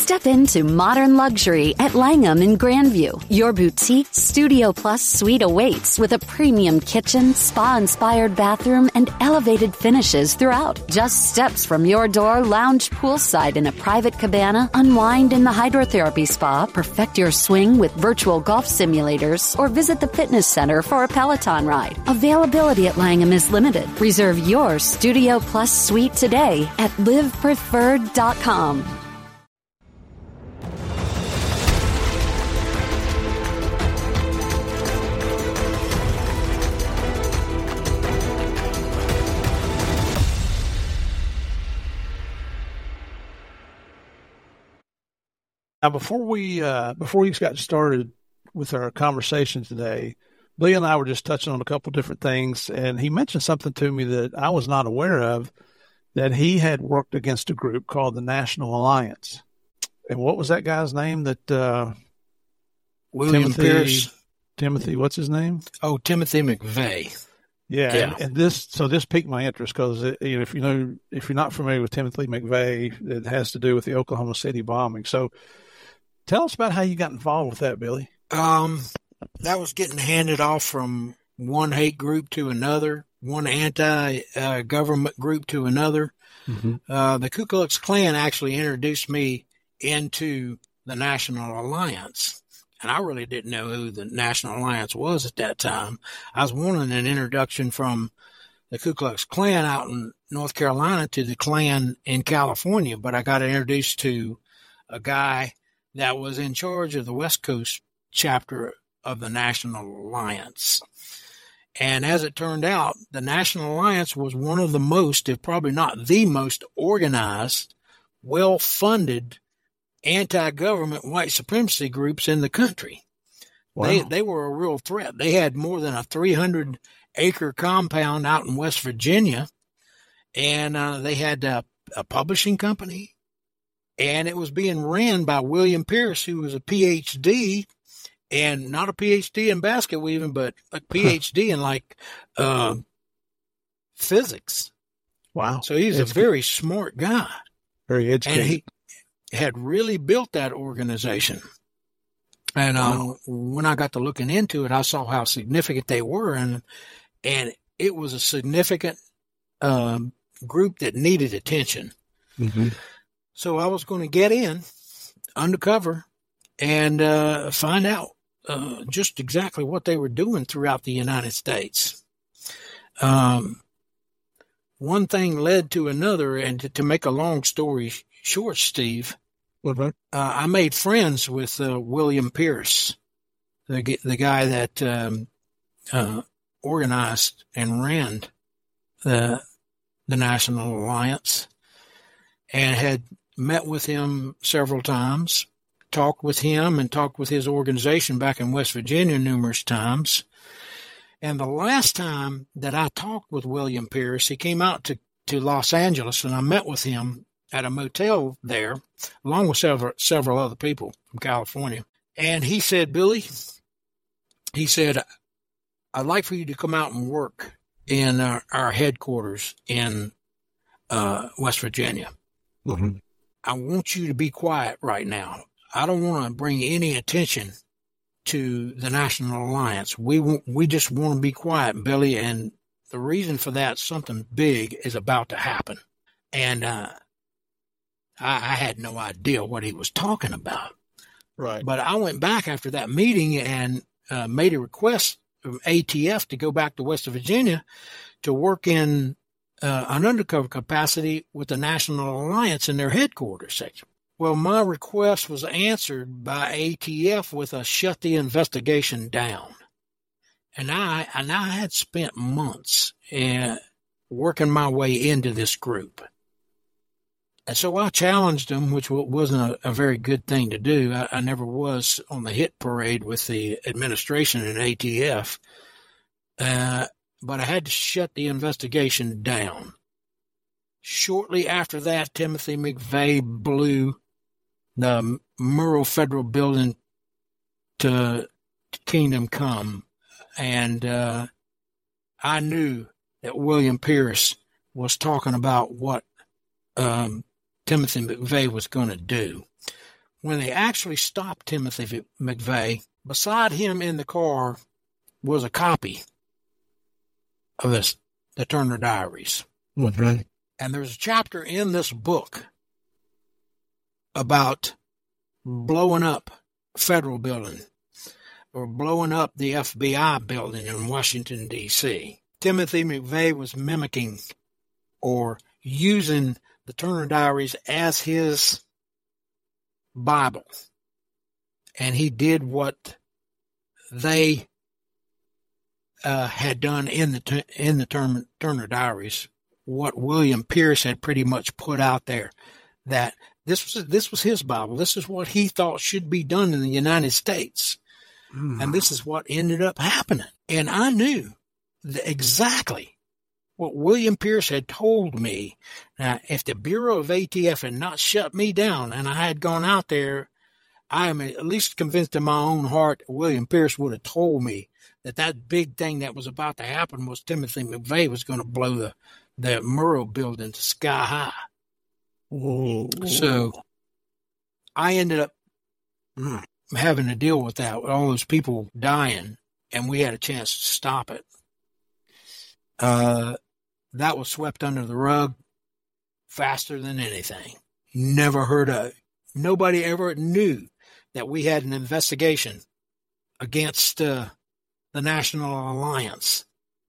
Step into modern luxury at Langham in Grandview. Your boutique Studio Plus suite awaits with a premium kitchen, spa-inspired bathroom, and elevated finishes throughout. Just steps from your door, lounge poolside in a private cabana, unwind in the hydrotherapy spa, perfect your swing with virtual golf simulators, or visit the fitness center for a Peloton ride. Availability at Langham is limited. Reserve your Studio Plus suite today at livepreferred.com. Now, before we got started with our conversation today, Billy and I were just touching on a couple different things, and he mentioned something to me that I was not aware of, that he had worked against a group called the National Alliance. And what was that guy's name? That William Pierce. Timothy, what's his name? Oh, Timothy McVeigh. Yeah. And this piqued my interest because if you're not familiar with Timothy McVeigh, it has to do with the Oklahoma City bombing. So tell us about how you got involved with that, Billy. That was getting handed off from one hate group to another, one anti-government group to another. Mm-hmm. The Ku Klux Klan actually introduced me into the National Alliance. And I really didn't know who the National Alliance was at that time. I was wanting an introduction from the Ku Klux Klan out in North Carolina to the Klan in California, but I got introduced to a guy that was in charge of the West Coast chapter of the National Alliance. And as it turned out, the National Alliance was one of the most, if probably not the most organized, well-funded anti-government white supremacy groups in the country. Wow. They were a real threat. They had more than a 300-acre compound out in West Virginia, and they had a publishing company, and it was being ran by William Pierce, who was a PhD, and not a PhD in basket weaving, but a PhD in physics. Wow. So he's a very smart guy. Very educated. And he had really built that organization. And when I got to looking into it, I saw how significant they were, and it was a significant group that needed attention. Mm-hmm. So I was going to get in undercover and find out just exactly what they were doing throughout the United States. One thing led to another, and to make a long story short, Steve, I made friends with William Pierce, the guy that organized and ran the National Alliance, and had met with him several times, talked with him and talked with his organization back in West Virginia numerous times. And the last time that I talked with William Pierce, he came out to Los Angeles, and I met with him at a motel there, along with several other people from California. And he said, Billy, he said, I'd like for you to come out and work in our headquarters in West Virginia. Mm-hmm. I want you to be quiet right now. I don't want to bring any attention to the National Alliance. We just want to be quiet, Billy. And the reason for that, something big is about to happen. And I had no idea what he was talking about. Right. But I went back after that meeting and made a request from ATF to go back to West Virginia to work in an undercover capacity with the National Alliance in their headquarters section. Well, my request was answered by ATF with a shut the investigation down. And I had spent months working my way into this group. And so I challenged them, which wasn't a very good thing to do. I never was on the hit parade with the administration and ATF. But I had to shut the investigation down. Shortly after that, Timothy McVeigh blew the Murrah Federal Building to Kingdom Come. And I knew that William Pierce was talking about what Timothy McVeigh was going to do. when they actually stopped Timothy McVeigh, beside him in the car was a copy of the Turner Diaries. Mm-hmm. And there's a chapter in this book about blowing up a federal building or blowing up the FBI building in Washington, D.C. Timothy McVeigh was mimicking or using the Turner Diaries as his Bible. And he did what they had done in the Turner Diaries, what William Pierce had pretty much put out there, that this was his Bible. This is what he thought should be done in the United States. And this is what ended up happening. And I knew exactly what William Pierce had told me. Now, if the Bureau of ATF had not shut me down and I had gone out there, I am at least convinced in my own heart William Pierce would have told me that big thing that was about to happen was Timothy McVeigh was going to blow the Murrah building to sky high. Whoa. So I ended up having to deal with that, with all those people dying, and we had a chance to stop it. That was swept under the rug faster than anything. Never heard of it. Nobody ever knew that we had an investigation against the National Alliance,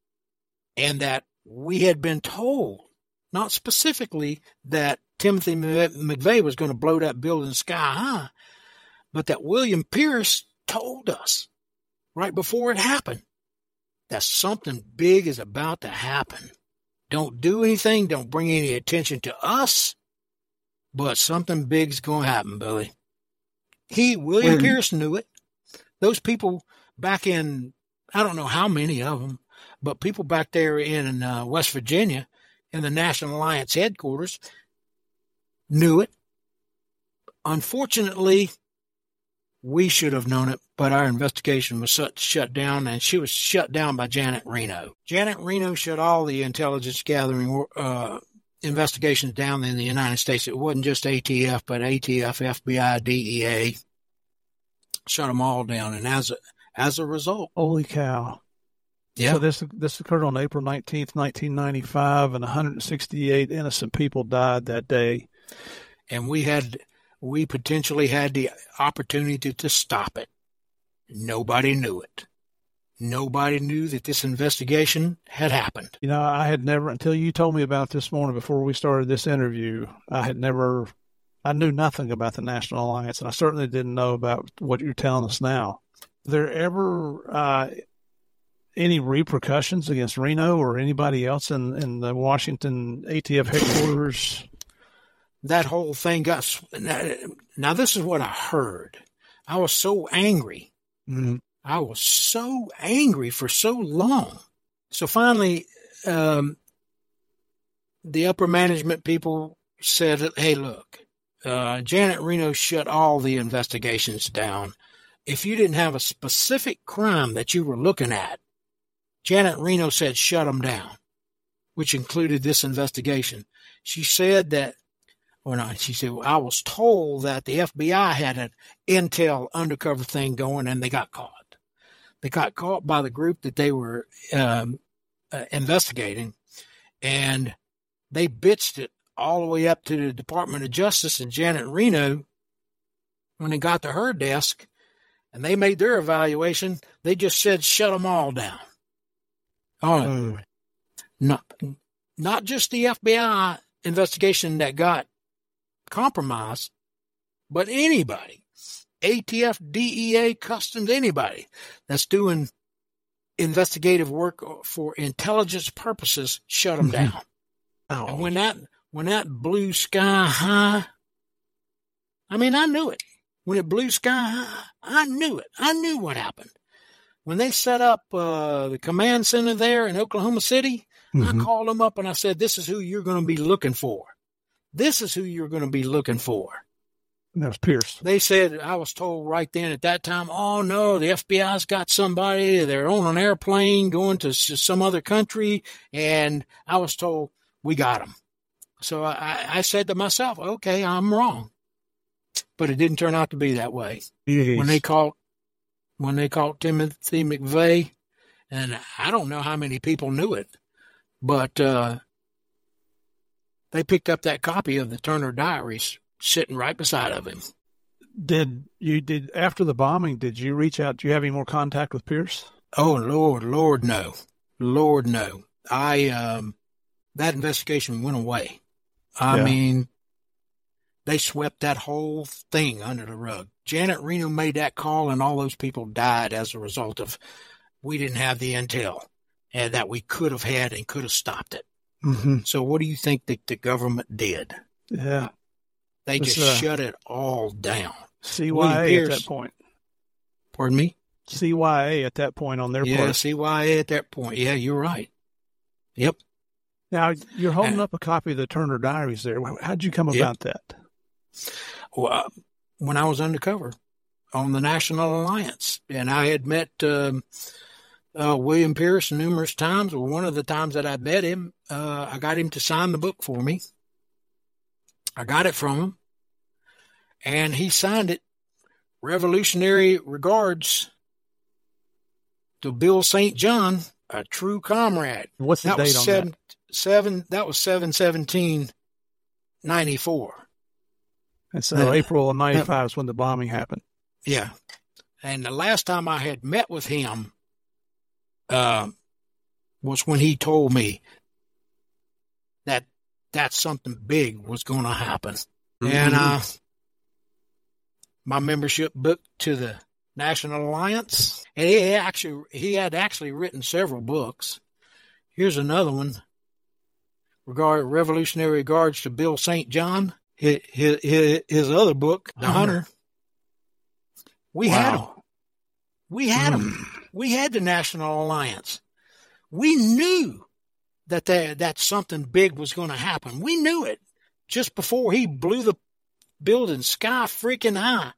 and that we had been told, not specifically that Timothy McVeigh was going to blow that building sky high, but that William Pierce told us right before it happened that something big is about to happen. Don't do anything, don't bring any attention to us, but something big's going to happen, Billy. William Pierce knew it. Those people back in, I don't know how many of them, but people back there in West Virginia in the National Alliance headquarters knew it. Unfortunately, we should have known it, but our investigation was shut down, and she was shut down by Janet Reno. Janet Reno shut all the intelligence gathering investigations down in the United States. It wasn't just ATF, but ATF, FBI, DEA, shut them all down. And as a result, holy cow! Yeah. So this occurred on April 19th, 1995, and 168 innocent people died that day. And we potentially had the opportunity to stop it. Nobody knew it. Nobody knew that this investigation had happened. You know, I had never, until you told me about this morning before we started this interview, I knew nothing about the National Alliance, and I certainly didn't know about what you're telling us now. Were there ever any repercussions against Reno or anybody else in the Washington ATF headquarters? That whole thing got... Now, this is what I heard. I was so angry. Mm-hmm. I was so angry for so long. So finally, the upper management people said, hey, look, Janet Reno shut all the investigations down. If you didn't have a specific crime that you were looking at, Janet Reno said shut them down, which included this investigation. She said that, she said, well, I was told that the FBI had an intel undercover thing going, and they got caught. They got caught by the group that they were investigating, and they bitched it all the way up to the Department of Justice and Janet Reno. When it got to her desk and they made their evaluation, they just said shut them all down. Not just the FBI investigation that got compromised, but anybody. ATF, DEA, Customs, anybody that's doing investigative work for intelligence purposes, shut them down. Oh. And when that blew sky high, I mean, I knew it. When it blew sky high, I knew it. I knew what happened. When they set up the command center there in Oklahoma City, I called them up and I said, this is who you're going to be looking for. This is who you're going to be looking for. And that was Pierce. They said, I was told right then at that time, oh, no, the FBI's got somebody. They're on an airplane going to some other country. And I was told, we got them. So I said to myself, okay, I'm wrong. but it didn't turn out to be that way. Jeez. When they caught Timothy McVeigh, and I don't know how many people knew it, but they picked up that copy of the Turner Diaries sitting right beside of him. After the bombing, did you reach out? Do you have any more contact with Pierce? Oh, Lord, no. Lord, no. That investigation went away. I mean, they swept that whole thing under the rug. Janet Reno made that call, and all those people died as a result of we didn't have the intel and that we could have had and could have stopped it. Mm-hmm. So what do you think that the government did? Yeah. They just shut it all down. CYA at that point. Pardon me? CYA at that point on their part. Yeah, CYA at that point. Yeah, you're right. Yep. Now, you're holding up a copy of the Turner Diaries there. How'd you come about that? Well, when I was undercover on the National Alliance, and I had met William Pierce numerous times. Well, one of the times that I met him, I got him to sign the book for me. I got it from him, and he signed it. Revolutionary regards to Bill St. John, a true comrade. What's the date on that? That was 7/17/94. And so April of 95 is when the bombing happened. Yeah. And the last time I had met with him was when he told me that something big was going to happen. Mm-hmm. And my membership book to the National Alliance, and he had actually written several books. Here's another one. Revolutionary Regards to Bill St. John. His other book, The Hunter. We had him. We had him. We had the National Alliance. We knew that something big was going to happen. We knew it just before he blew the building sky freaking high.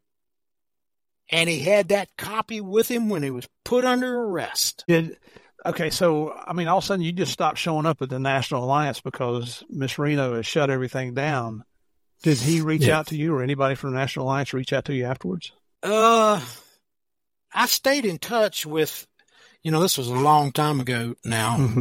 And he had that copy with him when he was put under arrest. Okay, so, I mean, all of a sudden you just stopped showing up at the National Alliance because Miss Reno has shut everything down. Did he reach out to you, or anybody from the National Alliance reach out to you afterwards? I stayed in touch with, this was a long time ago now. Mm-hmm.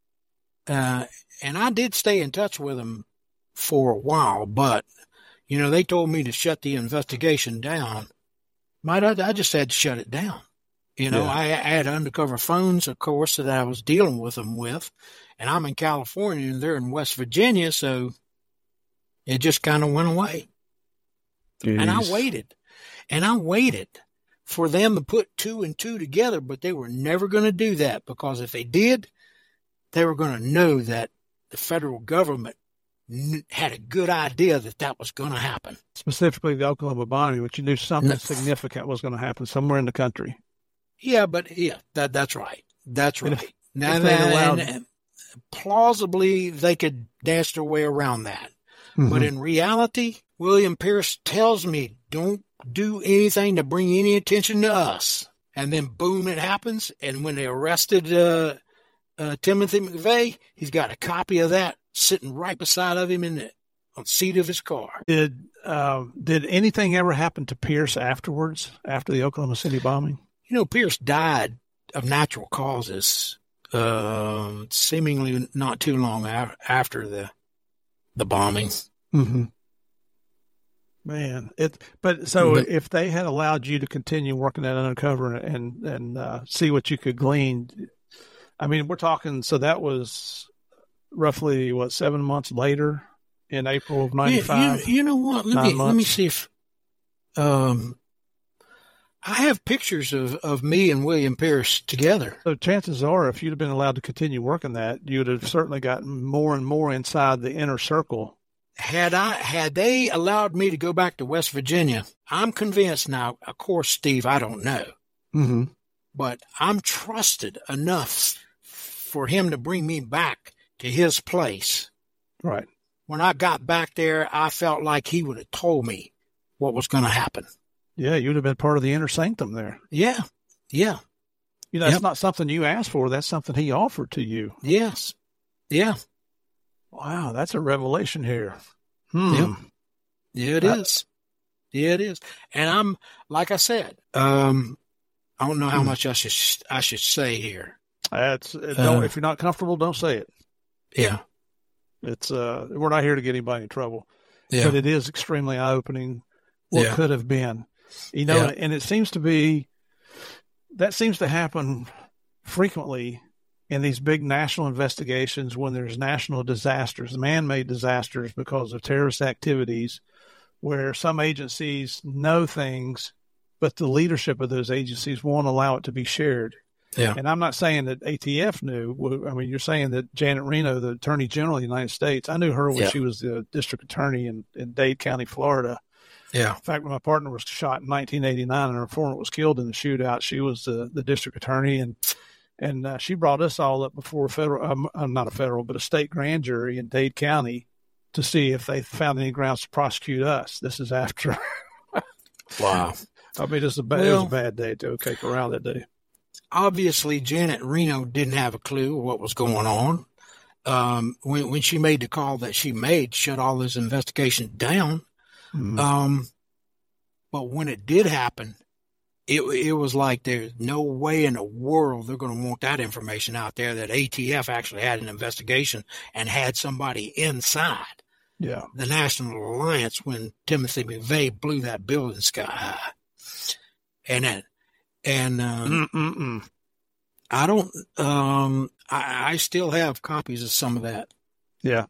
And I did stay in touch with him for a while, but, they told me to shut the investigation down. I just had to shut it down. I had undercover phones, of course, that I was dealing with them with, and I'm in California and they're in West Virginia, so it just kind of went away. Jeez. And I waited for them to put 2 and 2 together, but they were never going to do that, because if they did, they were going to know that the federal government had a good idea that was going to happen. Specifically the Oklahoma bombing, which you knew something significant was going to happen somewhere in the country. Yeah, but that's right. That's right. And plausibly, they could dance their way around that. Mm-hmm. But in reality, William Pierce tells me, don't do anything to bring any attention to us. And then boom, it happens. And when they arrested Timothy McVeigh, he's got a copy of that sitting right beside of him on the seat of his car. Did anything ever happen to Pierce afterwards, after the Oklahoma City bombing? Pierce died of natural causes, seemingly not too long after the bombing. Mm-hmm. Man, if they had allowed you to continue working that undercover and see what you could glean, I mean, we're talking. So that was roughly 7 months later, in April of 95. You know what? Let me see if I have pictures of me and William Pierce together. So chances are, if you'd have been allowed to continue working that, you'd have certainly gotten more and more inside the inner circle. Had they allowed me to go back to West Virginia, I'm convinced now, of course, Steve, I don't know, mm-hmm. but I'm trusted enough for him to bring me back to his place. Right. When I got back there, I felt like he would have told me what was going to happen. Yeah, you'd have been part of the inner sanctum there. Yeah. That's not something you asked for. That's something he offered to you. Yes. Yeah. Wow, that's a revelation here. Yep. Yeah, it is. Yeah, it is. And I'm, like I said, I don't know how much I should say here. Don't, if you're not comfortable, don't say it. Yeah. It's we're not here to get anybody in trouble. Yeah. But it is extremely eye-opening what could have been. You know, and it seems to be that seems to happen frequently in these big national investigations when there's national disasters, man-made disasters because of terrorist activities, where some agencies know things, but the leadership of those agencies won't allow it to be shared. Yeah. And I'm not saying that ATF knew. I mean, you're saying that Janet Reno, the Attorney General of the United States, I knew her when she was the district attorney in Dade County, Florida. Yeah. In fact, when my partner was shot in 1989 and her informant was killed in the shootout, she was the district attorney. And she brought us all up before a state grand jury in Dade County to see if they found any grounds to prosecute us. This is after. Wow. I mean, it was a bad day to take around that day. Obviously, Janet Reno didn't have a clue what was going on. When she made the call that she made, shut all this investigation down. Mm-hmm. But when it did happen, it was like there's no way in the world they're going to want that information out there that ATF actually had an investigation and had somebody inside the National Alliance when Timothy McVeigh blew that building sky high. I don't, I still have copies of some of that. Yeah.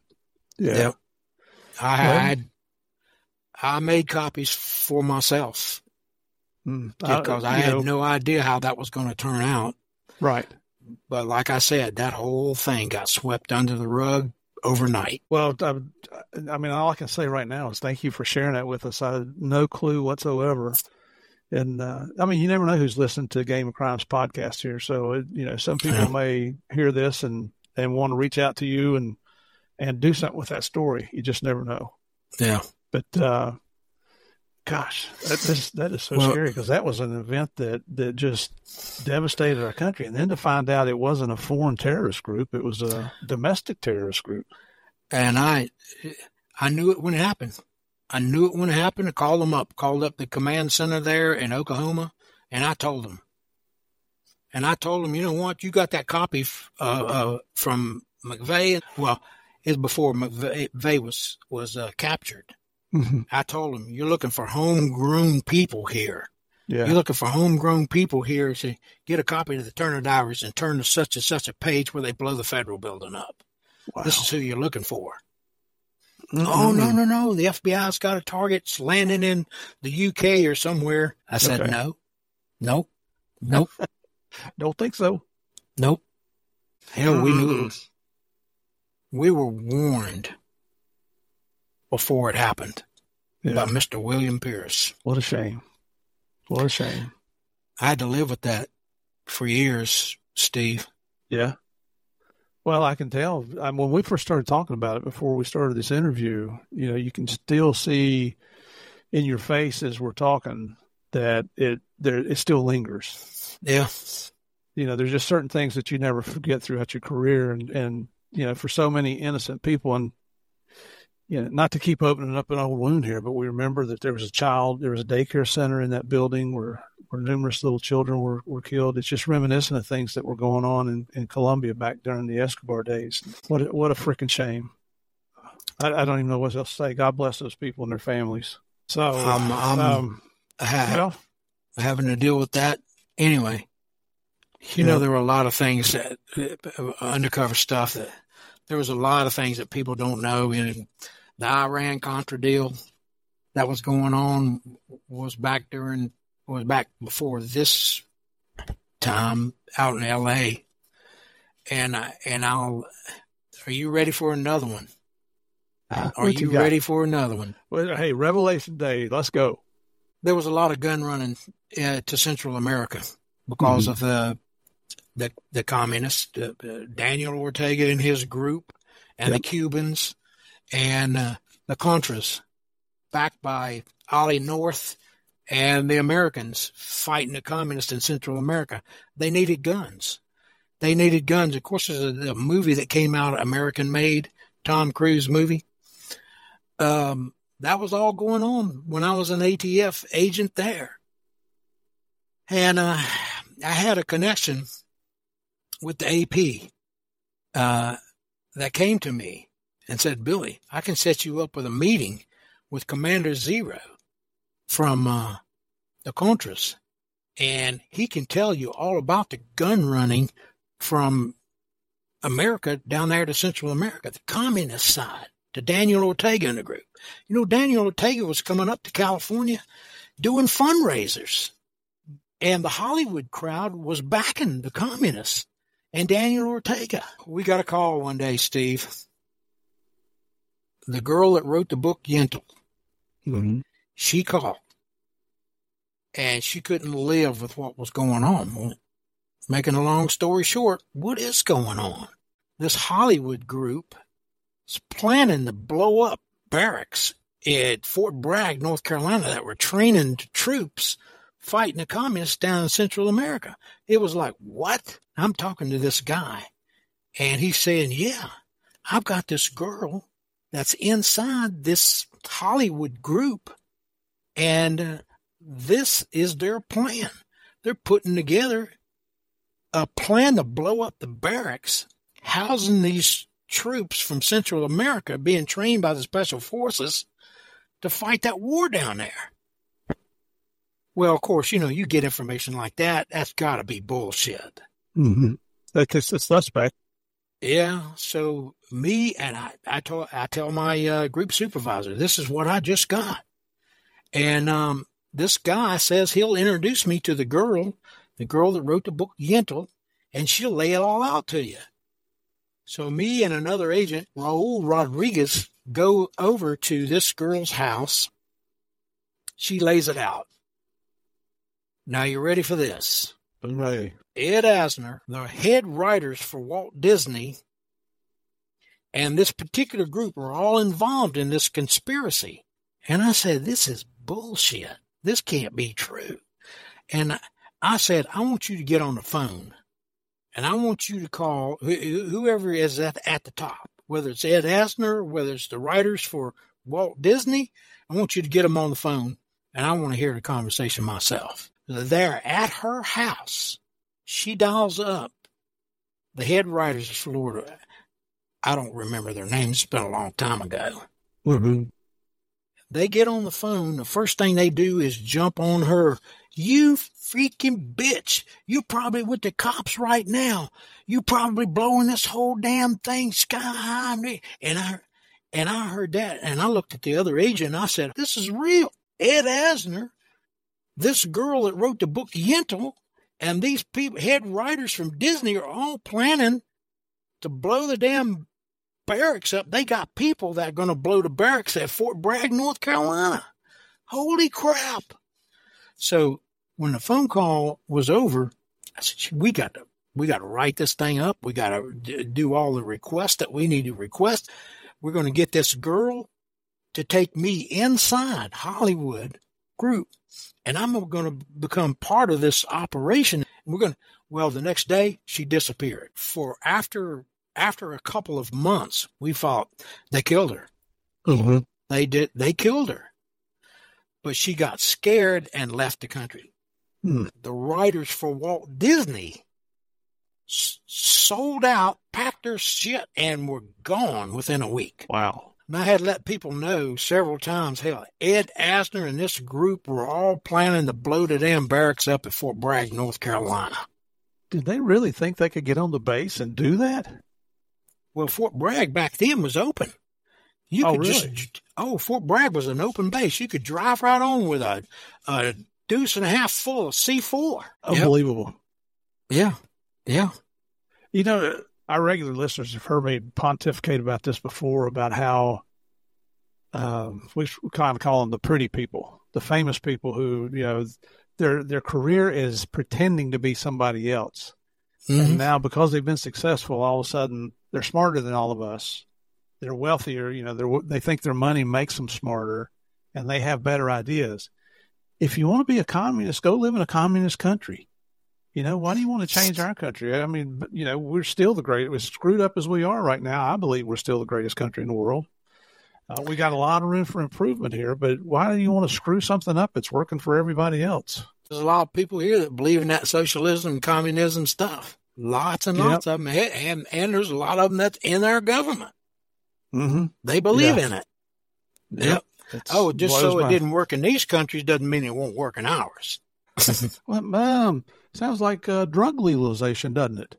I made copies for myself because I had no idea how that was going to turn out. Right. But like I said, that whole thing got swept under the rug overnight. Well, I mean, all I can say right now is thank you for sharing that with us. I had no clue whatsoever. And, I mean, you never know who's listening to Game of Crimes podcast here. So, some people may hear this and want to reach out to you and do something with that story. You just never know. Yeah. But, gosh, that is so scary because that was an event that just devastated our country. And then to find out it wasn't a foreign terrorist group, it was a domestic terrorist group. And I knew it when it happened. I called up the command center there in Oklahoma, and I told them. You know what? You got that copy from McVeigh. Well, it's before McVeigh was captured. Mm-hmm. I told them, you're looking for homegrown people here. Yeah. You're looking for homegrown people here to get a copy of the Turner Diaries and turn to such and such a page where they blow the federal building up. Wow. This is who you're looking for. Mm-hmm. Oh, no. The FBI's got a target landing in the UK or somewhere. I said, no. Nope. Don't think so. Nope. Hell, we knew it was. We were warned before it happened by Mr. William Pierce. What a shame. I had to live with that for years, Steve. Yeah. Well, I can tell. When we first started talking about it before we started this interview, you can still see in your face as we're talking that it still lingers. Yeah. There's just certain things that you never forget throughout your career, and for so many innocent people, and not to keep opening up an old wound here, but we remember that there was a daycare center in that building where numerous little children were killed. It's just reminiscent of things that were going on in Colombia back during the Escobar days. What a freaking shame. I don't even know what else to say. God bless those people and their families. So I'm having to deal with that anyway. There were a lot of things that undercover stuff that there was a lot of things that people don't know. The Iran-Contra deal that was going on was back before this time out in L.A. Are you ready for another one? Are you ready for another one? Well, hey, Revelation Day, let's go. There was a lot of gun running to Central America because of the communists, Daniel Ortega and his group, and the Cubans, and the Contras, backed by Ollie North and the Americans fighting the communists in Central America. They needed guns. Of course, there's a movie that came out, American-made, Tom Cruise movie. The That was all going on when I was an ATF agent there. And I had a connection with the AP that came to me and said, Billy, I can set you up with a meeting with Commander Zero from the Contras, and he can tell you all about the gun running from America down there to Central America, the communist side, to Daniel Ortega and the group. You know, Daniel Ortega was coming up to California doing fundraisers, and the Hollywood crowd was backing the communists and Daniel Ortega. We got a call one day, Steve. The girl that wrote the book, Yentl, she called, and she couldn't live with what was going on. Well, making a long story short, what is going on? This Hollywood group is planning to blow up barracks at Fort Bragg, North Carolina, that were training troops fighting the communists down in Central America. It was like, what? I'm talking to this guy, and he's saying, yeah, I've got this girl that's inside this Hollywood group, and this is their plan. They're putting together a plan to blow up the barracks, housing these troops from Central America being trained by the Special Forces to fight that war down there. Well, of course, you know, you get information like that, that's got to be bullshit. Mm-hmm. It's suspect. Yeah, so me and I tell my group supervisor, this is what I just got. And this guy says he'll introduce me to the girl that wrote the book, Yentl, and she'll lay it all out to you. So me and another agent, Raul Rodriguez, go over to this girl's house. She lays it out. Now, you ready for this? I'm ready. Ed Asner, the head writers for Walt Disney, and this particular group are all involved in this conspiracy. And I said, this is bullshit. This can't be true. And I said, I want you to get on the phone, and I want you to call whoever is at the top, whether it's Ed Asner, whether it's the writers for Walt Disney. I want you to get them on the phone, and I want to hear the conversation myself. There at her house, she dials up the head writers of Florida. I don't remember their names. It's been a long time ago. Mm-hmm. They get on the phone. The first thing they do is jump on her. You freaking bitch. You probably with the cops right now. You probably blowing this whole damn thing sky high. And I heard that, and I looked at the other agent, and I said, this is real. Ed Asner, this girl that wrote the book Yentl, and these people, head writers from Disney, are all planning to blow the damn barracks up. They got people that are going to blow the barracks at Fort Bragg, North Carolina. Holy crap. So when the phone call was over, I said, we got to write this thing up. We got to do all the requests that we need to request. We're going to get this girl to take me inside Hollywood group, and I'm going to become part of this operation. Well, the next day she disappeared. For after a couple of months, we thought they killed her. Mm-hmm. They killed her. But she got scared and left the country. Mm. The writers for Walt Disney sold out, packed their shit, and were gone within a week. Wow. And I had let people know several times, hell, Ed Asner and this group were all planning to blow the damn barracks up at Fort Bragg, North Carolina. Did they really think they could get on the base and do that? Well, Fort Bragg back then was open. Fort Bragg was an open base. You could drive right on with a deuce and a half full of C4. Unbelievable. Yep. Yeah. You know, our regular listeners have heard me pontificate about this before, about how we kind of call them the pretty people, the famous people who, you know, their career is pretending to be somebody else. Mm-hmm. And now because they've been successful, all of a sudden they're smarter than all of us. They're wealthier, you know, they think their money makes them smarter, and they have better ideas. If you want to be a communist, go live in a communist country. You know, why do you want to change our country? I mean, you know, we're still the greatest. As screwed up as we are right now, I believe we're still the greatest country in the world. We got a lot of room for improvement here, but why do you want to screw something up that's working for everybody else? There's a lot of people here that believe in that socialism and communism stuff. Lots and lots of them. And there's a lot of them that's in our government. Mm-hmm. They believe in it. Yep. Just so it didn't work in these countries doesn't mean it won't work in ours. Well, sounds like drug legalization, doesn't it?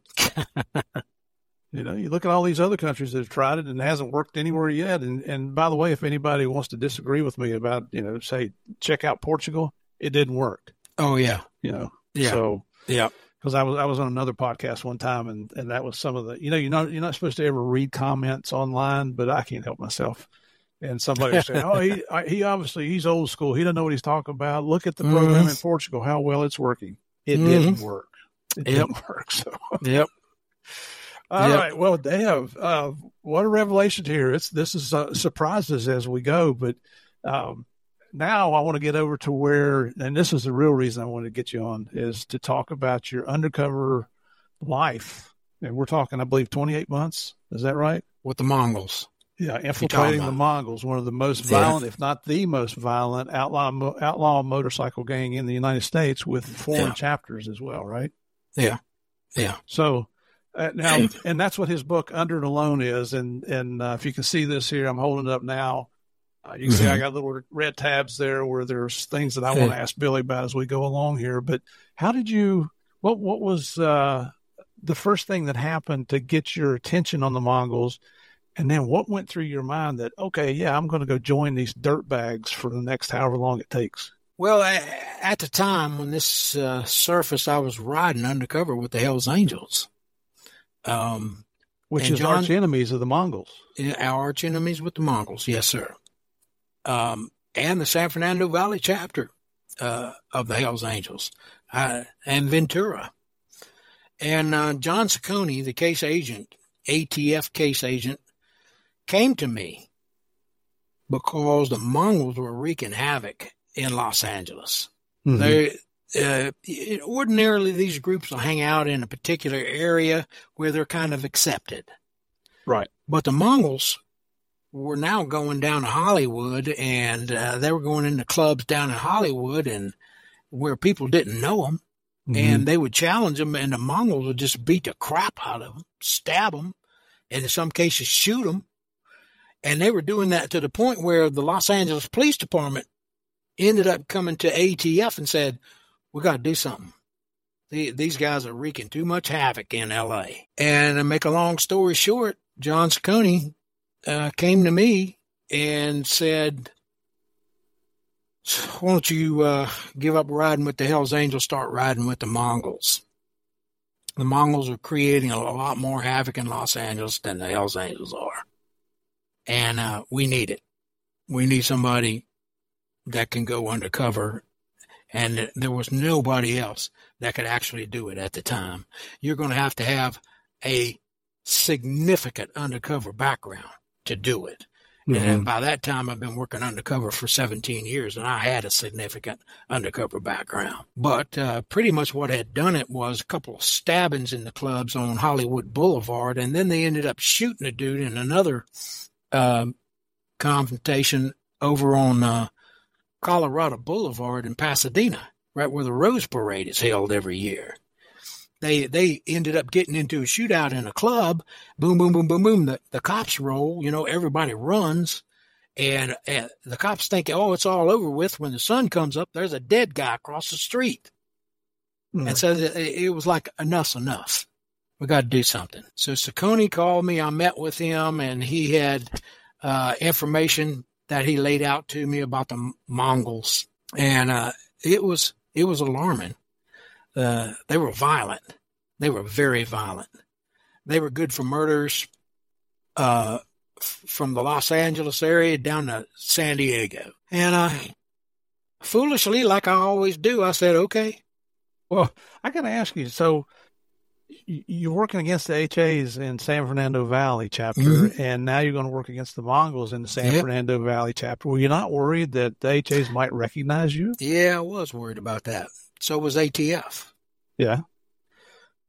You look at all these other countries that have tried it and it hasn't worked anywhere yet. And by the way, if anybody wants to disagree with me about, say, check out Portugal, it didn't work. Oh, yeah. Yeah. So, yeah. Because I was on another podcast one time and that was some of the, you're not supposed to ever read comments online, but I can't help myself. And somebody was saying, he obviously, he's old school. He doesn't know what he's talking about. Look at the program in Portugal, how well it's working. It didn't work. It didn't work. So. Yep. All right. Well, Dave, what a revelation here. This is surprises as we go. But now I want to get over to where, and this is the real reason I wanted to get you on, is to talk about your undercover life. And we're talking, I believe, 28 months. Is that right? With the Mongols. Yeah, infiltrating the Mongols, one of the most violent, if not the most violent, outlaw motorcycle gang in the United States with foreign chapters as well, right? Yeah, yeah. So now, and that's what his book Under the Loan is. And if you can see this here, I'm holding it up now. You can see I got little red tabs there where there's things that I want to ask Billy about as we go along here. But how did you? What was the first thing that happened to get your attention on the Mongols? And then what went through your mind that, okay, yeah, I'm going to go join these dirtbags for the next however long it takes? Well, at the time when this surfaced, I was riding undercover with the Hells Angels. Which is arch enemies of the Mongols. Our arch enemies with the Mongols, yes, sir. And the San Fernando Valley chapter of the Hells Angels, and Ventura. And John Ciccone, the case agent, ATF case agent, came to me because the Mongols were wreaking havoc in Los Angeles. Mm-hmm. Ordinarily, these groups will hang out in a particular area where they're kind of accepted. Right. But the Mongols were now going down to Hollywood, and they were going into clubs down in Hollywood and where people didn't know them. Mm-hmm. And they would challenge them, and the Mongols would just beat the crap out of them, stab them, and in some cases shoot them. And they were doing that to the point where the Los Angeles Police Department ended up coming to ATF and said, we got to do something. These guys are wreaking too much havoc in L.A. And to make a long story short, John Ciccone came to me and said, why don't you give up riding with the Hells Angels, start riding with the Mongols. The Mongols are creating a lot more havoc in Los Angeles than the Hells Angels are. And we need it. We need somebody that can go undercover. And there was nobody else that could actually do it at the time. You're going to have a significant undercover background to do it. Mm-hmm. And by that time, I've been working undercover for 17 years, and I had a significant undercover background. But pretty much what had done it was a couple of stabbings in the clubs on Hollywood Boulevard, and then they ended up shooting a dude in another confrontation over on Colorado Boulevard in Pasadena, right where the Rose Parade is held every year. They ended up getting into a shootout in a club. Boom, boom, boom, boom, boom. The cops roll. Everybody runs. And the cops think, it's all over with. When the sun comes up, there's a dead guy across the street. Mm. And so it was like, enough's enough. We got to do something. So Ciccone called me. I met with him, and he had information that he laid out to me about the Mongols. And it was alarming. They were violent. They were very violent. They were good for murders from the Los Angeles area down to San Diego. And foolishly, like I always do, I said, okay. Well, I got to ask you, so you're working against the HAs in San Fernando Valley chapter, mm-hmm. and now you're going to work against the Mongols in the San Fernando Valley chapter. Were you not worried that the HAs might recognize you? Yeah, I was worried about that. So was ATF. Yeah.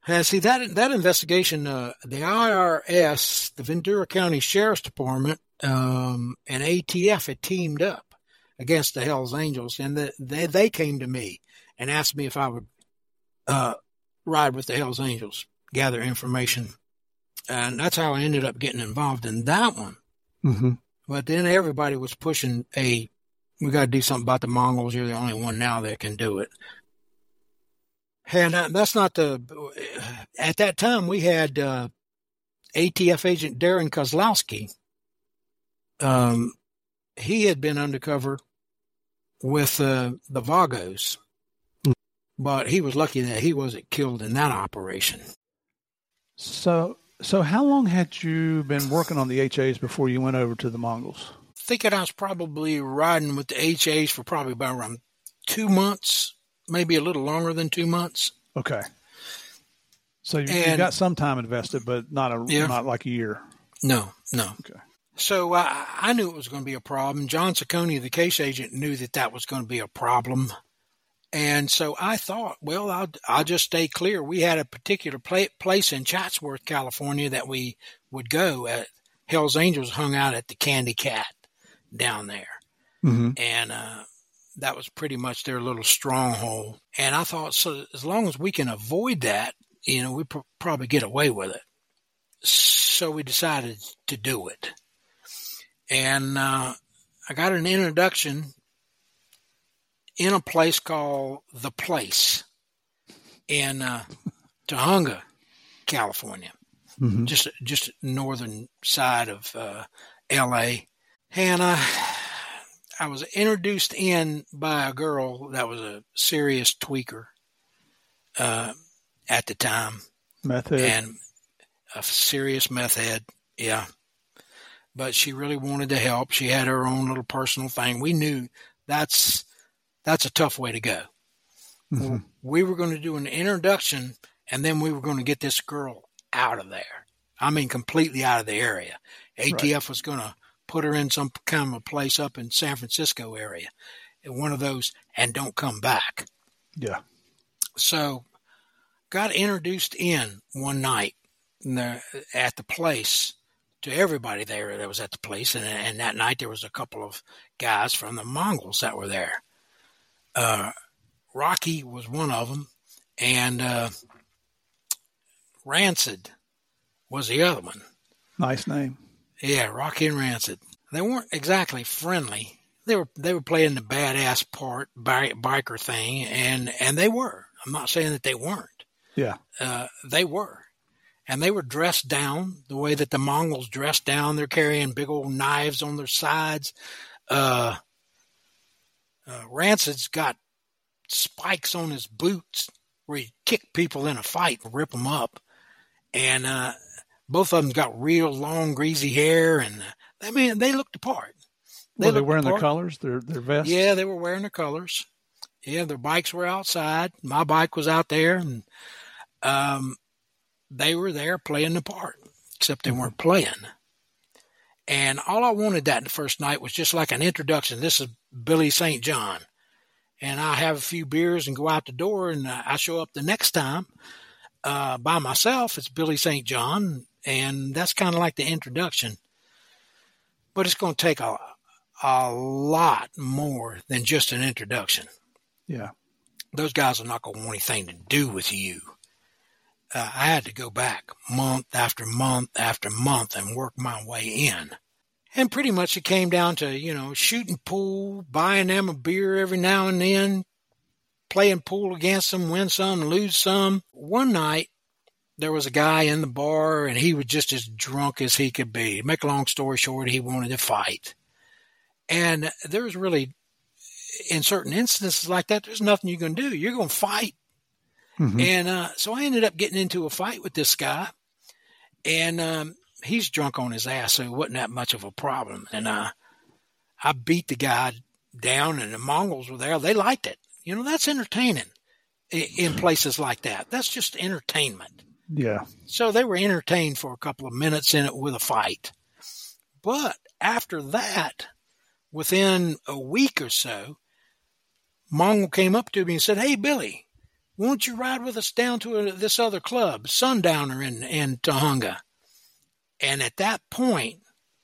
See, that investigation, the IRS, the Ventura County Sheriff's Department, and ATF had teamed up against the Hells Angels, and they came to me and asked me if I would ride with the Hells Angels, gather information. And that's how I ended up getting involved in that one. Mm-hmm. But then everybody was pushing we got to do something about the Mongols. You're the only one now that can do it. And that's not at that time we had ATF agent Darren Kozlowski. He had been undercover with the Vagos, but he was lucky that he wasn't killed in that operation. So how long had you been working on the HAs before you went over to the Mongols? Thinking I was probably riding with the HAs for probably about around 2 months, maybe a little longer than 2 months. Okay. So you got some time invested, but not like a year. No. Okay. So I knew it was going to be a problem. John Ciccone, the case agent, knew that was going to be a problem. And so I thought, well, I'll just stay clear. We had a particular place in Chatsworth, California that we would go at. Hells Angels hung out at the Candy Cat down there. Mm-hmm. And that was pretty much their little stronghold. And I thought, so as long as we can avoid that, we probably get away with it. So we decided to do it. And I got an introduction in a place called The Place in Tujunga, California, mm-hmm. just northern side of L.A. And I was introduced in by a girl that was a serious tweaker at the time. Meth head. And a serious meth head, yeah. But she really wanted to help. She had her own little personal thing. We knew that's a tough way to go. Mm-hmm. We were going to do an introduction, and then we were going to get this girl out of there. I mean, completely out of the area. ATF was going to put her in some kind of a place up in San Francisco area, in one of those, and don't come back. Yeah. So got introduced in one night at the place to everybody there that was at the place. And that night there was a couple of guys from the Mongols that were there. Rocky was one of them, and Rancid was the other one. Nice name. Yeah, Rocky and Rancid. They weren't exactly friendly. They were playing the badass part, biker thing, and they were. I'm not saying that they weren't. Yeah. They were. And they were dressed down the way that the Mongols dressed down. They're carrying big old knives on their sides. Rancid's got spikes on his boots where he kick people in a fight and rip them up. And both of them got real long, greasy hair. And they looked the part. Were they wearing their colors, their vests? Yeah, they were wearing their colors. Yeah, their bikes were outside. My bike was out there. And they were there playing the part, except they weren't playing. And all I wanted that first night was just like an introduction. This is Billy St. John. And I have a few beers and go out the door, and I show up the next time by myself. It's Billy St. John, and that's kind of like the introduction. But it's going to take a lot more than just an introduction. Yeah. Those guys are not going to want anything to do with you. I had to go back month after month after month and work my way in. And pretty much it came down to, shooting pool, buying them a beer every now and then, playing pool against them, win some, lose some. One night, there was a guy in the bar, and he was just as drunk as he could be. To make a long story short, he wanted to fight. And there's really, in certain instances like that, there's nothing you can do. You're going to fight. Mm-hmm. And so I ended up getting into a fight with this guy, and he's drunk on his ass, so it wasn't that much of a problem. And I beat the guy down, and the Mongols were there. They liked it. That's entertaining in places like that. That's just entertainment. Yeah. So they were entertained for a couple of minutes in it with a fight. But after that, within a week or so, Mongol came up to me and said, "Hey, Billy, won't you ride with us down to this other club, Sundowner in Tujunga? And at that point,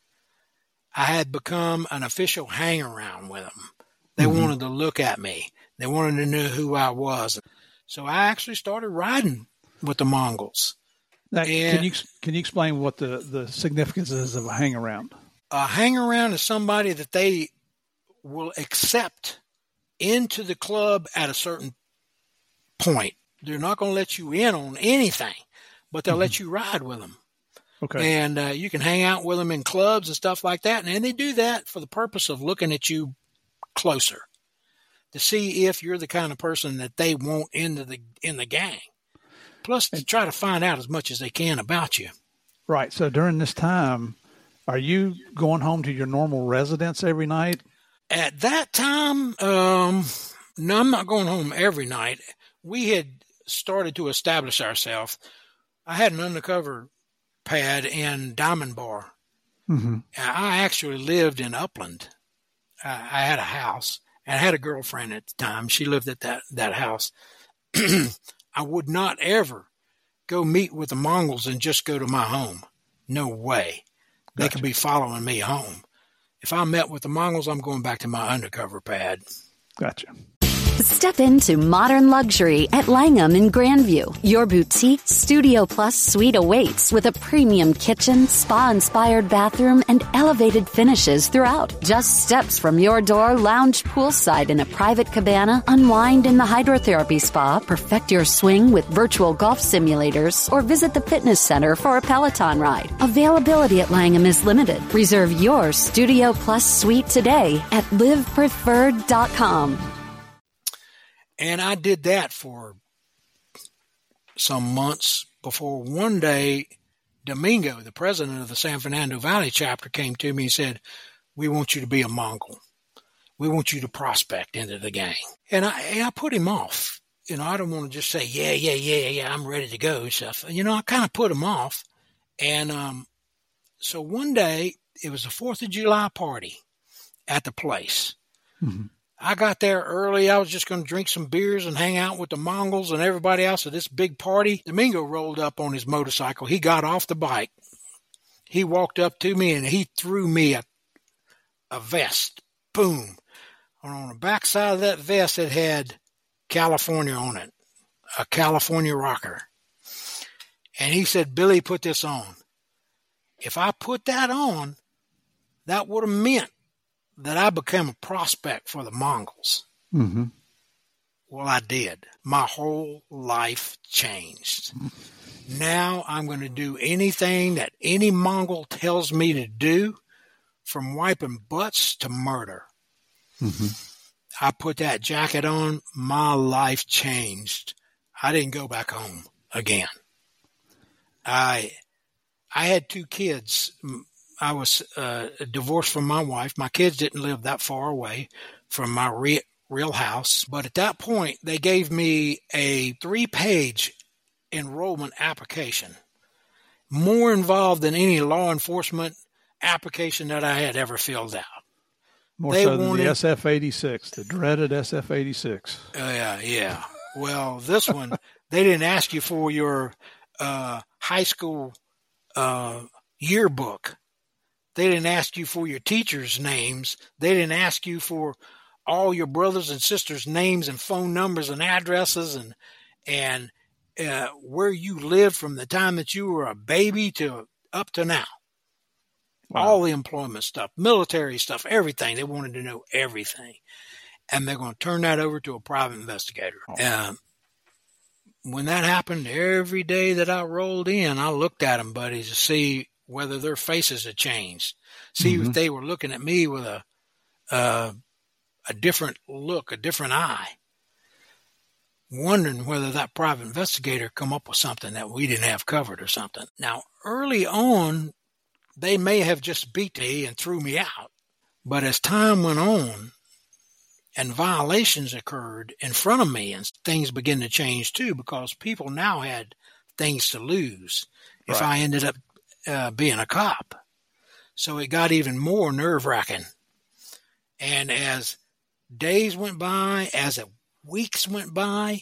I had become an official hang-around with them. They wanted to look at me. They wanted to know who I was. So I actually started riding with the Mongols. Now, can you explain what the significance is of a hang-around? A hang-around is somebody that they will accept into the club at a certain point. They're not going to let you in on anything, but they'll let you ride with them. Okay. And you can hang out with them in clubs and stuff like that. And they do that for the purpose of looking at you closer to see if you're the kind of person that they want in the gang. Plus to try to find out as much as they can about you. Right. So during this time, are you going home to your normal residence every night? At that time, no, I'm not going home every night. We had started to establish ourselves. I had an undercover pad in Diamond Bar. I actually lived in Upland. I had a house, and I had a girlfriend at the time. She lived at that house. I would not ever go meet with the Mongols and just go to my home. No way. They could be following me home. If I met with the Mongols, I'm going back to my undercover pad. Gotcha. Step into modern luxury at Langham in Grandview. Your boutique Studio Plus suite awaits with a premium kitchen, spa-inspired bathroom, and elevated finishes throughout. Just steps from your door, lounge poolside in a private cabana, unwind in the hydrotherapy spa, perfect your swing with virtual golf simulators, or visit the fitness center for a Peloton ride. Availability at Langham is limited. Reserve your Studio Plus suite today at livepreferred.com. And I did that for some months before one day, Domingo, the president of the San Fernando Valley chapter, came to me and said, "We want you to be a Mongol. We want you to prospect into the gang." And I put him off. I don't want to just say, yeah, I'm ready to go. Stuff. I kind of put him off. And so one day, it was the 4th of July party at the place. I got there early. I was just going to drink some beers and hang out with the Mongols and everybody else at this big party. Domingo rolled up on his motorcycle. He got off the bike. He walked up to me and he threw me a vest. Boom. And on the back side of that vest, it had California on it, a California rocker. And he said, "Billy, put this on." If I put that on, that would have meant that I became a prospect for the Mongols. Well, I did. My whole life changed. Now I'm going to do anything that any Mongol tells me to do, from wiping butts to murder. I put that jacket on. My life changed. I didn't go back home again. I had 2 kids. I was divorced from my wife. My kids didn't live that far away from my real house. But at that point, they gave me a 3-page enrollment application, more involved than any law enforcement application that I had ever filled out. More so than the SF-86, the dreaded SF-86. Yeah. Well, this one, they didn't ask you for your high school yearbook. They didn't ask you for your teachers' names. They didn't ask you for all your brothers and sisters' names and phone numbers and addresses and where you lived from the time that you were a baby to up to now. Wow. All the employment stuff, military stuff, everything. They wanted to know everything. And they're going to turn that over to a private investigator. Oh. When that happened, every day that I rolled in, I looked at them, buddies, to see whether their faces had changed. See if they were looking at me with a different look, a different eye. Wondering whether that private investigator come up with something that we didn't have covered or something. Now, early on, they may have just beat me and threw me out. But as time went on and violations occurred in front of me, and things began to change too, because people now had things to lose if I ended up being a cop. So it got even more nerve-wracking. And as days went by, as weeks went by,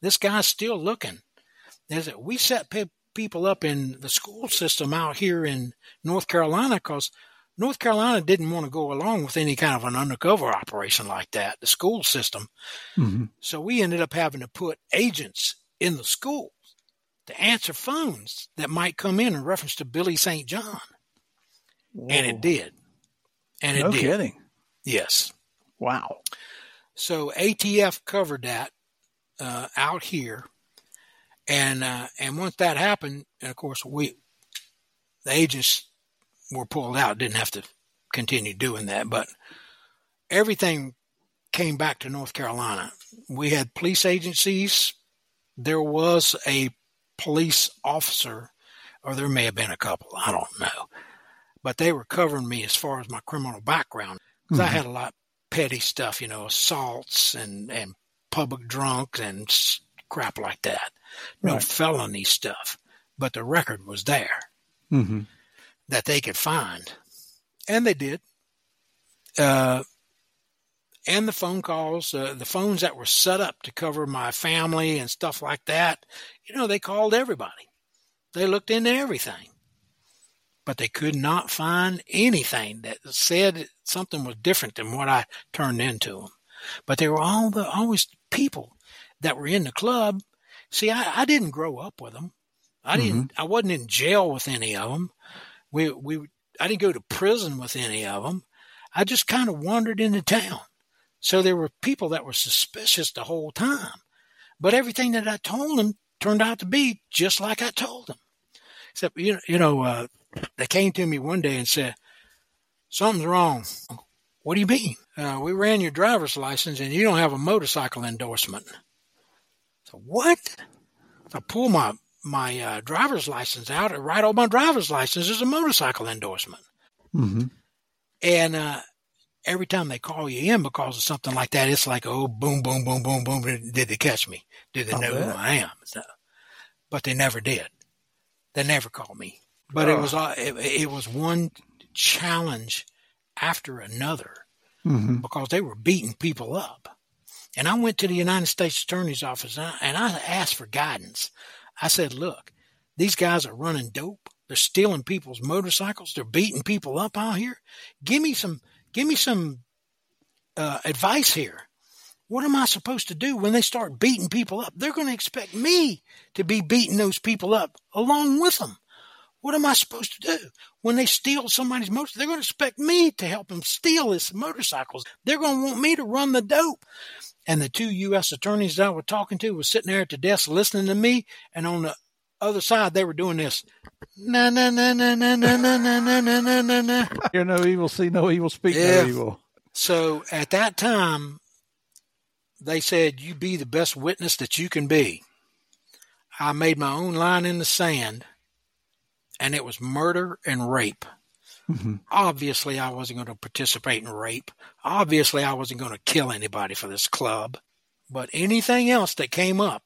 This guy's still looking. We set people up in the school system out here in North Carolina because North Carolina didn't want to go along with any kind of an undercover operation like that, the school system. Mm-hmm. So we ended up having to put agents in the schools to answer phones that might come in reference to Billy St. John. Whoa. And it did. And it no did. kidding. Yes. Wow. So ATF covered that out here. And once that happened, and of course the agents were pulled out, didn't have to continue doing that, but everything came back to North Carolina. We had police agencies. There was a police officer, or there may have been a couple, I don't know, but they were covering me as far as my criminal background because I had a lot of petty stuff, assaults and public drunks and crap like that. No felony stuff, but the record was there that they could find, and they did. And the phone calls, the phones that were set up to cover my family and stuff like that, they called everybody. They looked into everything, but they could not find anything that said something was different than what I turned into them. But they were always people that were in the club. See, I didn't grow up with them. I wasn't in jail with any of them. I didn't go to prison with any of them. I just kind of wandered into town. So there were people that were suspicious the whole time. But everything that I told them turned out to be just like I told them. Except, they came to me one day and said, "Something's wrong." "What do you mean?" "We ran your driver's license and you don't have a motorcycle endorsement." So what? I pull my driver's license out and right on my driver's license is a motorcycle endorsement. And every time they call you in because of something like that, it's like, oh, boom, boom, boom, boom, boom. Did they catch me? Did they know who I am? So, but they never did. They never called me. But it was one challenge after another because they were beating people up. And I went to the United States Attorney's Office and I asked for guidance. I said, "Look, these guys are running dope. They're stealing people's motorcycles. They're beating people up out here. Give me some advice here. What am I supposed to do when they start beating people up? They're going to expect me to be beating those people up along with them. What am I supposed to do? When they steal somebody's motorcycle, they're going to expect me to help them steal his motorcycles. They're going to want me to run the dope." And the two U.S. attorneys that I was talking to was sitting there at the desk listening to me, and on the other side, they were doing this. Na, na, na, na, na, na, na, na, na, na, na, na. Hear no evil, see no evil, speak no evil. So at that time, they said, "You be the best witness that you can be." I made my own line in the sand, and it was murder and rape. Obviously, I wasn't going to participate in rape. Obviously, I wasn't going to kill anybody for this club. But anything else that came up,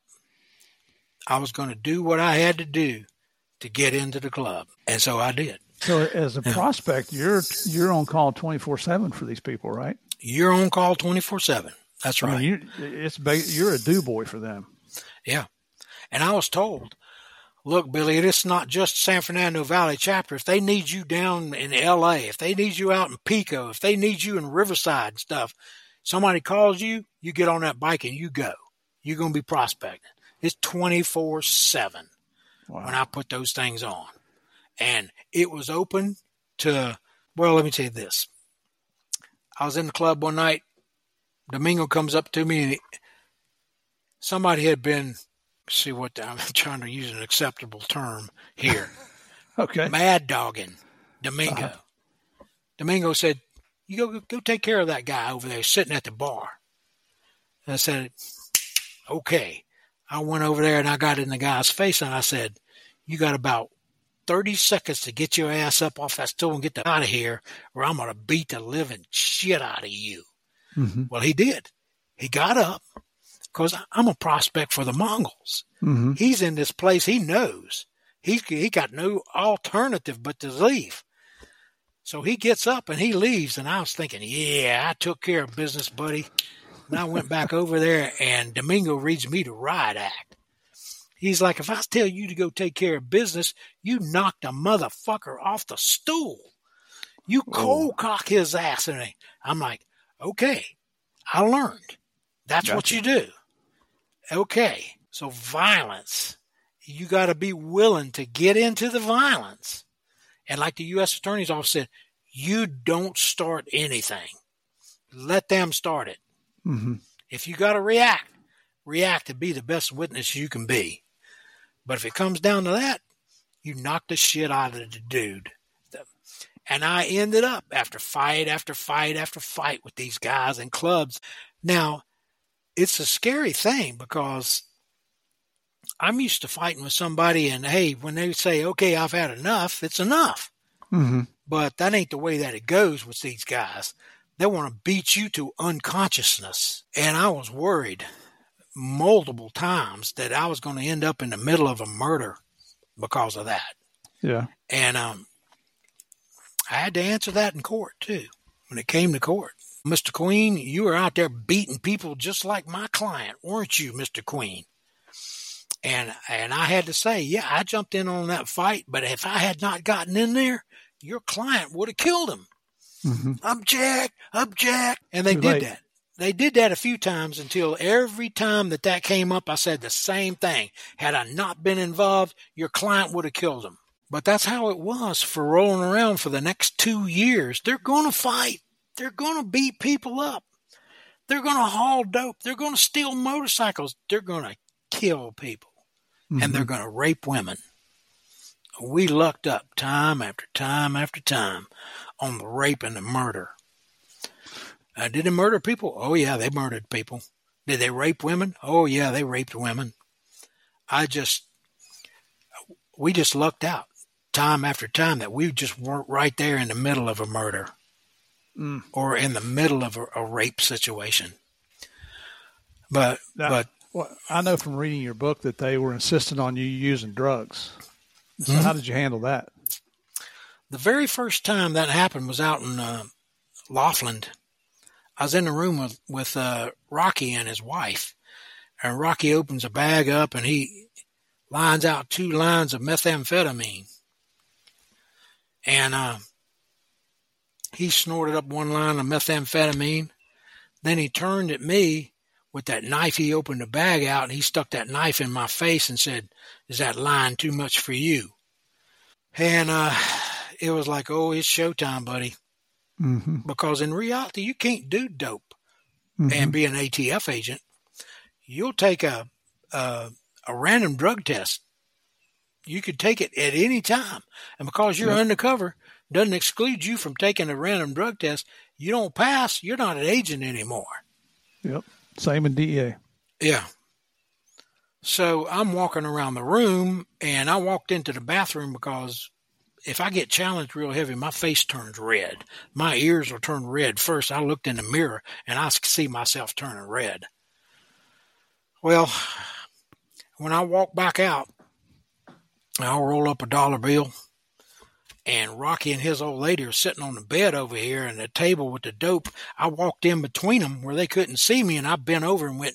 I was going to do what I had to do to get into the club. And so I did. So as a prospect, you're on call 24/7 for these people, right? You're on call 24/7. That's right. I mean, you're a do boy for them. Yeah. And I was told, "Look, Billy, it's not just San Fernando Valley chapter. If they need you down in L.A., if they need you out in Pico, if they need you in Riverside and stuff, somebody calls you, you get on that bike and you go. You're going to be prospecting." It's 24/7 when I put those things on. And it was open to, well, let me tell you this. I was in the club one night. Domingo comes up to me and somebody had been, I'm trying to use an acceptable term here. Okay. Mad dogging Domingo. Domingo said, "You go take care of that guy over there sitting at the bar." And I said, "Okay." I went over there and I got in the guy's face and I said, "You got about 30 seconds to get your ass up off that stool and get out of here, or I'm going to beat the living shit out of you." Well, he did. He got up because I'm a prospect for the Mongols. He's in this place. He knows. He got no alternative but to leave. So he gets up and he leaves. And I was thinking, yeah, I took care of business, buddy. And I went back over there, and Domingo reads me the riot act. He's like, if I tell you to go take care of business, you knocked a motherfucker off the stool. You cold cock his ass. And I'm like, okay, I learned. That's what you do. Okay, so violence. You got to be willing to get into the violence. And like the U.S. Attorney's Office said, you don't start anything. Let them start it. Mm-hmm. If you got to react to be the best witness you can be. But if it comes down to that, you knock the shit out of the dude. And I ended up after fight after fight after fight with these guys in clubs. Now, it's a scary thing because I'm used to fighting with somebody and, hey, when they say, okay, I've had enough, it's enough. Mm-hmm. But that ain't the way that it goes with these guys. They want to beat you to unconsciousness. And I was worried multiple times that I was going to end up in the middle of a murder because of that. Yeah. And I had to answer that in court, too, when it came to court. Mr. Queen, you were out there beating people just like my client, weren't you, Mr. Queen? And I had to say, yeah, I jumped in on that fight, but if I had not gotten in there, your client would have killed him. Mm-hmm. Object. And they did that. They did that a few times until every time that came up, I said the same thing. Had I not been involved, your client would have killed him. But that's how it was for rolling around for the next 2 years. They're going to fight. They're going to beat people up. They're going to haul dope. They're going to steal motorcycles. They're going to kill people. Mm-hmm. And they're going to rape women. We lucked up time after time after time on the rape and the murder. Did they murder people? Oh, yeah, they murdered people. Did they rape women? Oh, yeah, they raped women. We just lucked out time after time that we just weren't right there in the middle of a murder or in the middle of a rape situation. But I know from reading your book that they were insisting on you using drugs. So how did you handle that? The very first time that happened was out in Laughlin. I was in the room with Rocky and his wife, and Rocky opens a bag up and he lines out 2 lines of methamphetamine. And he snorted up 1 line of methamphetamine. Then he turned at me with that knife. He opened the bag out and he stuck that knife in my face and said, "Is that line too much for you?" And it was like, oh, it's showtime, buddy. Mm-hmm. Because in reality, you can't do dope and be an ATF agent. You'll take a random drug test. You could take it at any time. And because you're undercover, doesn't exclude you from taking a random drug test. You don't pass, you're not an agent anymore. Yep. Same in DEA. Yeah. So I'm walking around the room, and I walked into the bathroom because if I get challenged real heavy, my face turns red. My ears will turn red first. I looked in the mirror, and I see myself turning red. Well, when I walk back out, I'll roll up a $1 bill, and Rocky and his old lady are sitting on the bed over here and the table with the dope. I walked in between them where they couldn't see me, and I bent over and went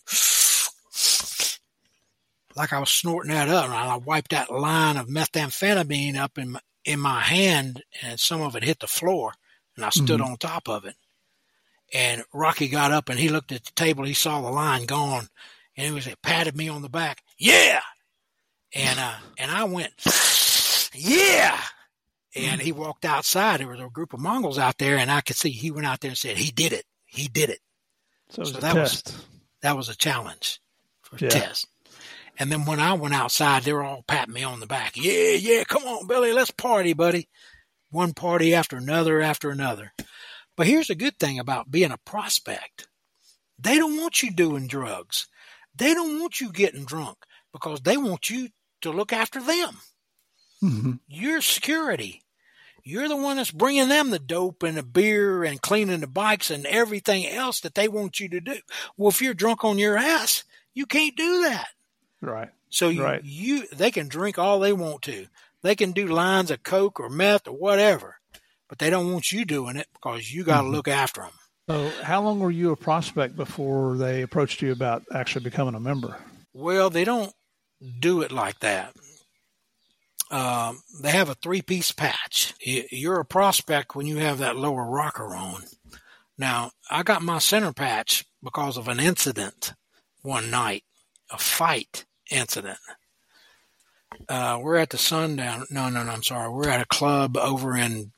like I was snorting that up, and I wiped that line of methamphetamine up in my hand, and some of it hit the floor, and I stood on top of it. And Rocky got up, and he looked at the table. He saw the line gone, and he patted me on the back. Yeah! And I went, yeah! And he walked outside. There was a group of Mongols out there, and I could see he went out there and said, he did it. He did it. So that was a challenge for a test. And then when I went outside, they were all patting me on the back. Yeah, come on, Billy, let's party, buddy. One party after another after another. But here's the good thing about being a prospect. They don't want you doing drugs. They don't want you getting drunk because they want you to look after them. Mm-hmm. You're security. You're the one that's bringing them the dope and the beer and cleaning the bikes and everything else that they want you to do. Well, if you're drunk on your ass, you can't do that. Right. So they can drink all they want to. They can do lines of coke or meth or whatever, but they don't want you doing it because you got to look after them. So how long were you a prospect before they approached you about actually becoming a member? Well, they don't do it like that. They have a 3-piece patch. You're a prospect when you have that lower rocker on. Now, I got my center patch because of an incident one night, a fight incident. We're at the Sundown. No, I'm sorry. We're at a club over in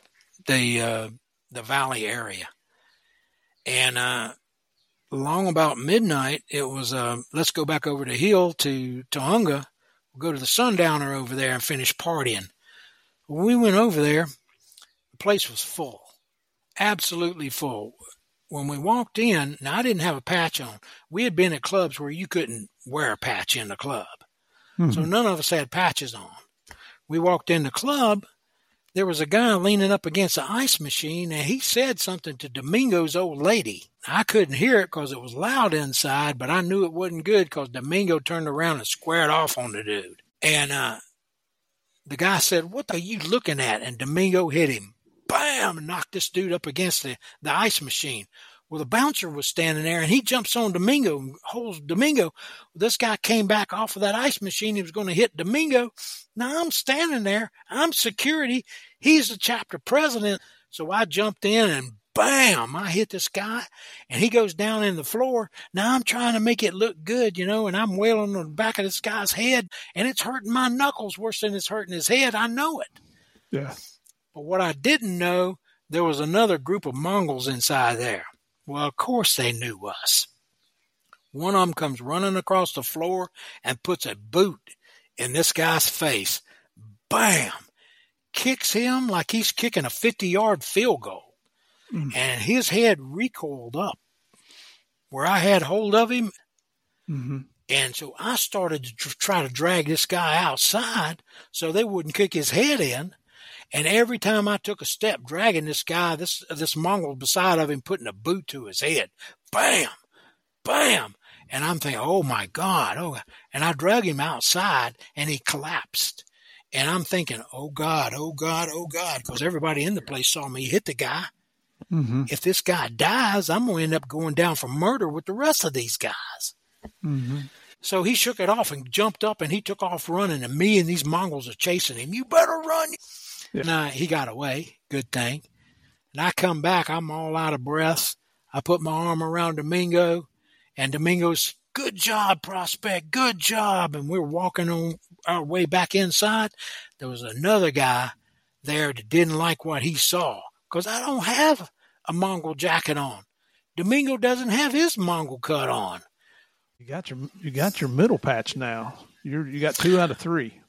the Valley area. And along about midnight, it was, let's go back over the hill to Tujunga. We'll go to the Sundowner over there and finish partying. When we went over there, the place was full. Absolutely full. When we walked in, now I didn't have a patch on. We had been at clubs where you couldn't wear a patch in the club. Mm-hmm. So none of us had patches on. We walked in the club. There was a guy leaning up against the ice machine, and he said something to Domingo's old lady. I couldn't hear it because it was loud inside, but I knew it wasn't good because Domingo turned around and squared off on the dude. And the guy said, "What are you looking at?" And Domingo hit him. Bam! And knocked this dude up against the ice machine. Well, the bouncer was standing there, and he jumps on Domingo and holds Domingo. This guy came back off of that ice machine. He was going to hit Domingo. Now, I'm standing there. I'm security. He's the chapter president. So I jumped in, and bam, I hit this guy, and he goes down in the floor. Now, I'm trying to make it look good, and I'm wailing on the back of this guy's head, and it's hurting my knuckles worse than it's hurting his head. I know it. Yeah. But what I didn't know, there was another group of Mongols inside there. Well, of course they knew us. One of them comes running across the floor and puts a boot in this guy's face. Bam! Kicks him like he's kicking a 50-yard field goal. Mm. And his head recoiled up where I had hold of him. Mm-hmm. And so I started to try to drag this guy outside so they wouldn't kick his head in. And every time I took a step, dragging this guy, this Mongol beside of him, putting a boot to his head, bam, bam. And I'm thinking, oh, my God. Oh, and I drug him outside, and he collapsed. And I'm thinking, oh, God, oh, God, oh, God, because everybody in the place saw me hit the guy. Mm-hmm. If this guy dies, I'm going to end up going down for murder with the rest of these guys. Mm-hmm. So he shook it off and jumped up, and he took off running, and me and these Mongols are chasing him. You better run. Yeah. Now, he got away. Good thing. And I come back. I'm all out of breath. I put my arm around Domingo, and Domingo's, good job, prospect, good job. And we're walking on our way back inside. There was another guy there that didn't like what he saw because I don't have a Mongol jacket on. Domingo doesn't have his Mongol cut on. You got your middle patch now. You got 2 out of 3.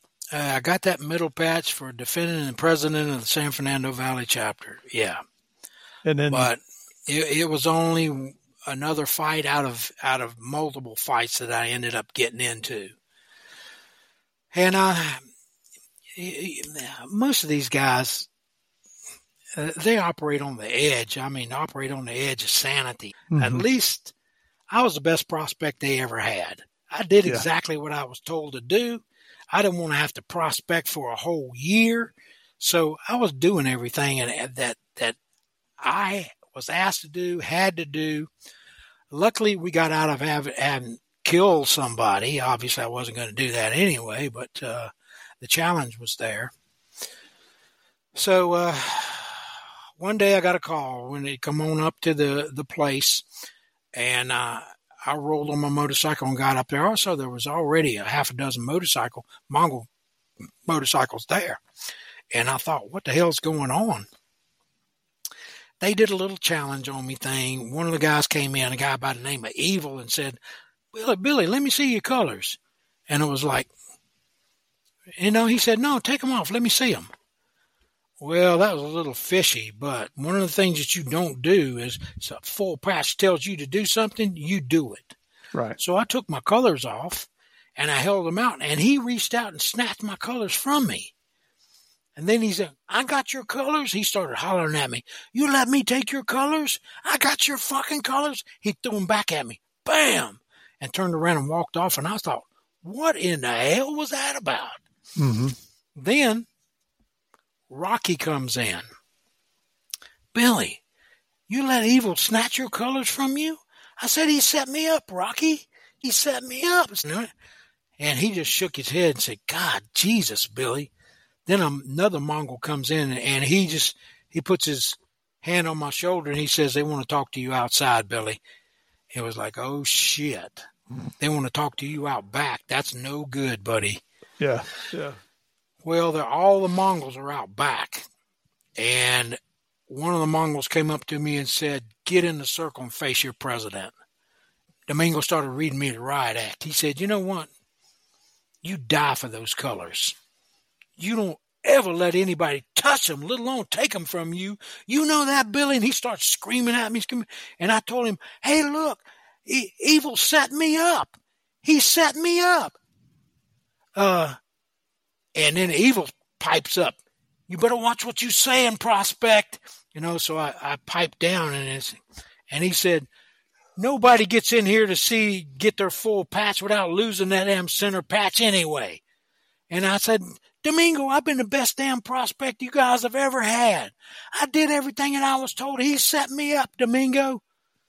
I got that middle patch for defending the president of the San Fernando Valley chapter. Yeah. And then, but it was only another fight out of multiple fights that I ended up getting into. And most of these guys, they operate on the edge. I mean, operate on the edge of sanity. Mm-hmm. At least I was the best prospect they ever had. I did exactly what I was told to do. I didn't want to have to prospect for a whole year. So I was doing everything that I was asked to do, had to do. Luckily, we got out of having killed somebody. Obviously, I wasn't going to do that anyway, but the challenge was there. So one day I got a call when they come on up to the place, and I rolled on my motorcycle and got up there. Also, there was already a half a dozen Mongol motorcycles there. And I thought, what the hell's going on? They did a little challenge on me thing. One of the guys came in, a guy by the name of Evil, and said, Billy, let me see your colors. And it was like, he said, no, take them off. Let me see them. Well, that was a little fishy, but one of the things that you don't do is a full patch tells you to do something, you do it. Right. So I took my colors off, and I held them out, and he reached out and snatched my colors from me. And then he said, I got your colors. He started hollering at me. You let me take your colors? I got your fucking colors. He threw them back at me. Bam! And turned around and walked off, and I thought, what in the hell was that about? Mm-hmm. Then Rocky comes in. Billy, You let Evil snatch your colors from you? I said, he set me up, Rocky. He set me up. And he just shook his head and said, God, Jesus, Billy. Then another Mongol comes in, and he puts his hand on my shoulder, and he says, they want to talk to you outside, Billy. It was like, oh, shit. They want to talk to you out back. That's no good, buddy. Yeah. Well, all the Mongols are out back. And one of the Mongols came up to me and said, get in the circle and face your president. Domingo started reading me the riot act. He said, you know what? You die for those colors. You don't ever let anybody touch them, let alone take them from you. You know that, Billy? And he starts screaming at me. And I told him, hey, look, Evil set me up. He set me up. And then Evil pipes up. You better watch what you saying, Prospect. So I piped down, and he said, nobody gets in here to get their full patch without losing that damn center patch anyway. And I said, Domingo, I've been the best damn prospect you guys have ever had. I did everything that I was told. He set me up, Domingo.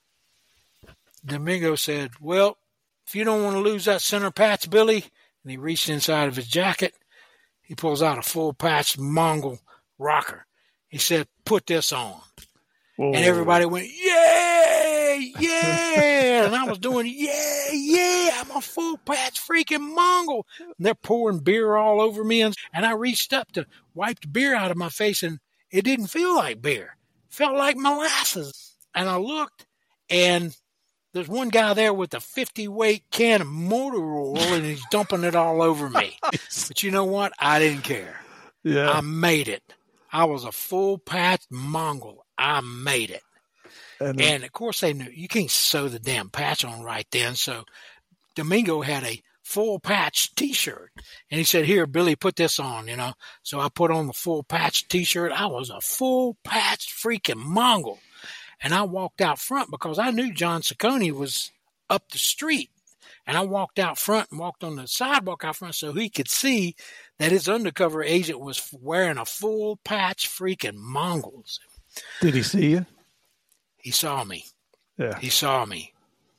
Domingo said, well, if you don't want to lose that center patch, Billy, and he reached inside of his jacket, he pulls out a full patch Mongol rocker. He said, put this on. Whoa. And everybody went, yeah, yeah. And I was doing, yeah, I'm a full patch freaking Mongol. And they're pouring beer all over me. And I reached up to wipe the beer out of my face, and it didn't feel like beer. It felt like molasses. And I looked, and there's one guy there with a 50-weight can of motor oil, and he's dumping it all over me. But you know what? I didn't care. Yeah. I made it. I was a full patch Mongol. I made it. And of course they knew you can't sew the damn patch on right then. So Domingo had a full patch T-shirt, and he said, here, Billy, put this on, So I put on the full patch T-shirt. I was a full patch freaking Mongol. And I walked out front because I knew John Ciccone was up the street. And I walked out front and walked on the sidewalk out front so he could see that his undercover agent was wearing a full patch freaking Mongols. Did he see you? He saw me. Yeah. He saw me.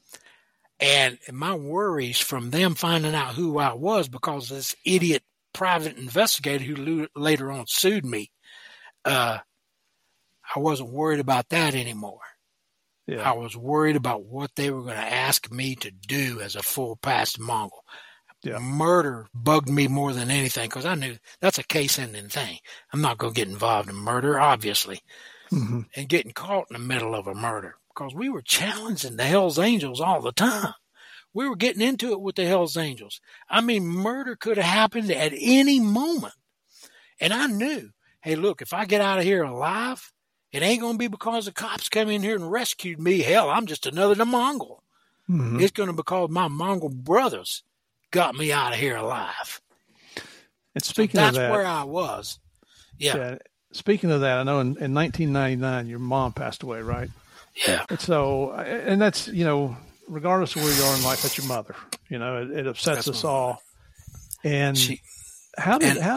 And my worries from them finding out who I was, because this idiot private investigator who later on sued me, I wasn't worried about that anymore. Yeah. I was worried about what they were going to ask me to do as a full-patched Mongol. Yeah. Murder bugged me more than anything because I knew that's a case-ending thing. I'm not going to get involved in murder, obviously, and getting caught in the middle of a murder because we were challenging the Hells Angels all the time. We were getting into it with the Hells Angels. I mean, murder could have happened at any moment. And I knew, hey, look, if I get out of here alive, it ain't going to be because the cops came in here and rescued me. Hell, I'm just another Mongol. It's going to be because my Mongol brothers got me out of here alive. And speaking of that, that's where I was. Yeah. Speaking of that, I know in 1999, your mom passed away, right? Yeah. And so, and that's, regardless of where you are in life, that's your mother. It upsets us all. And how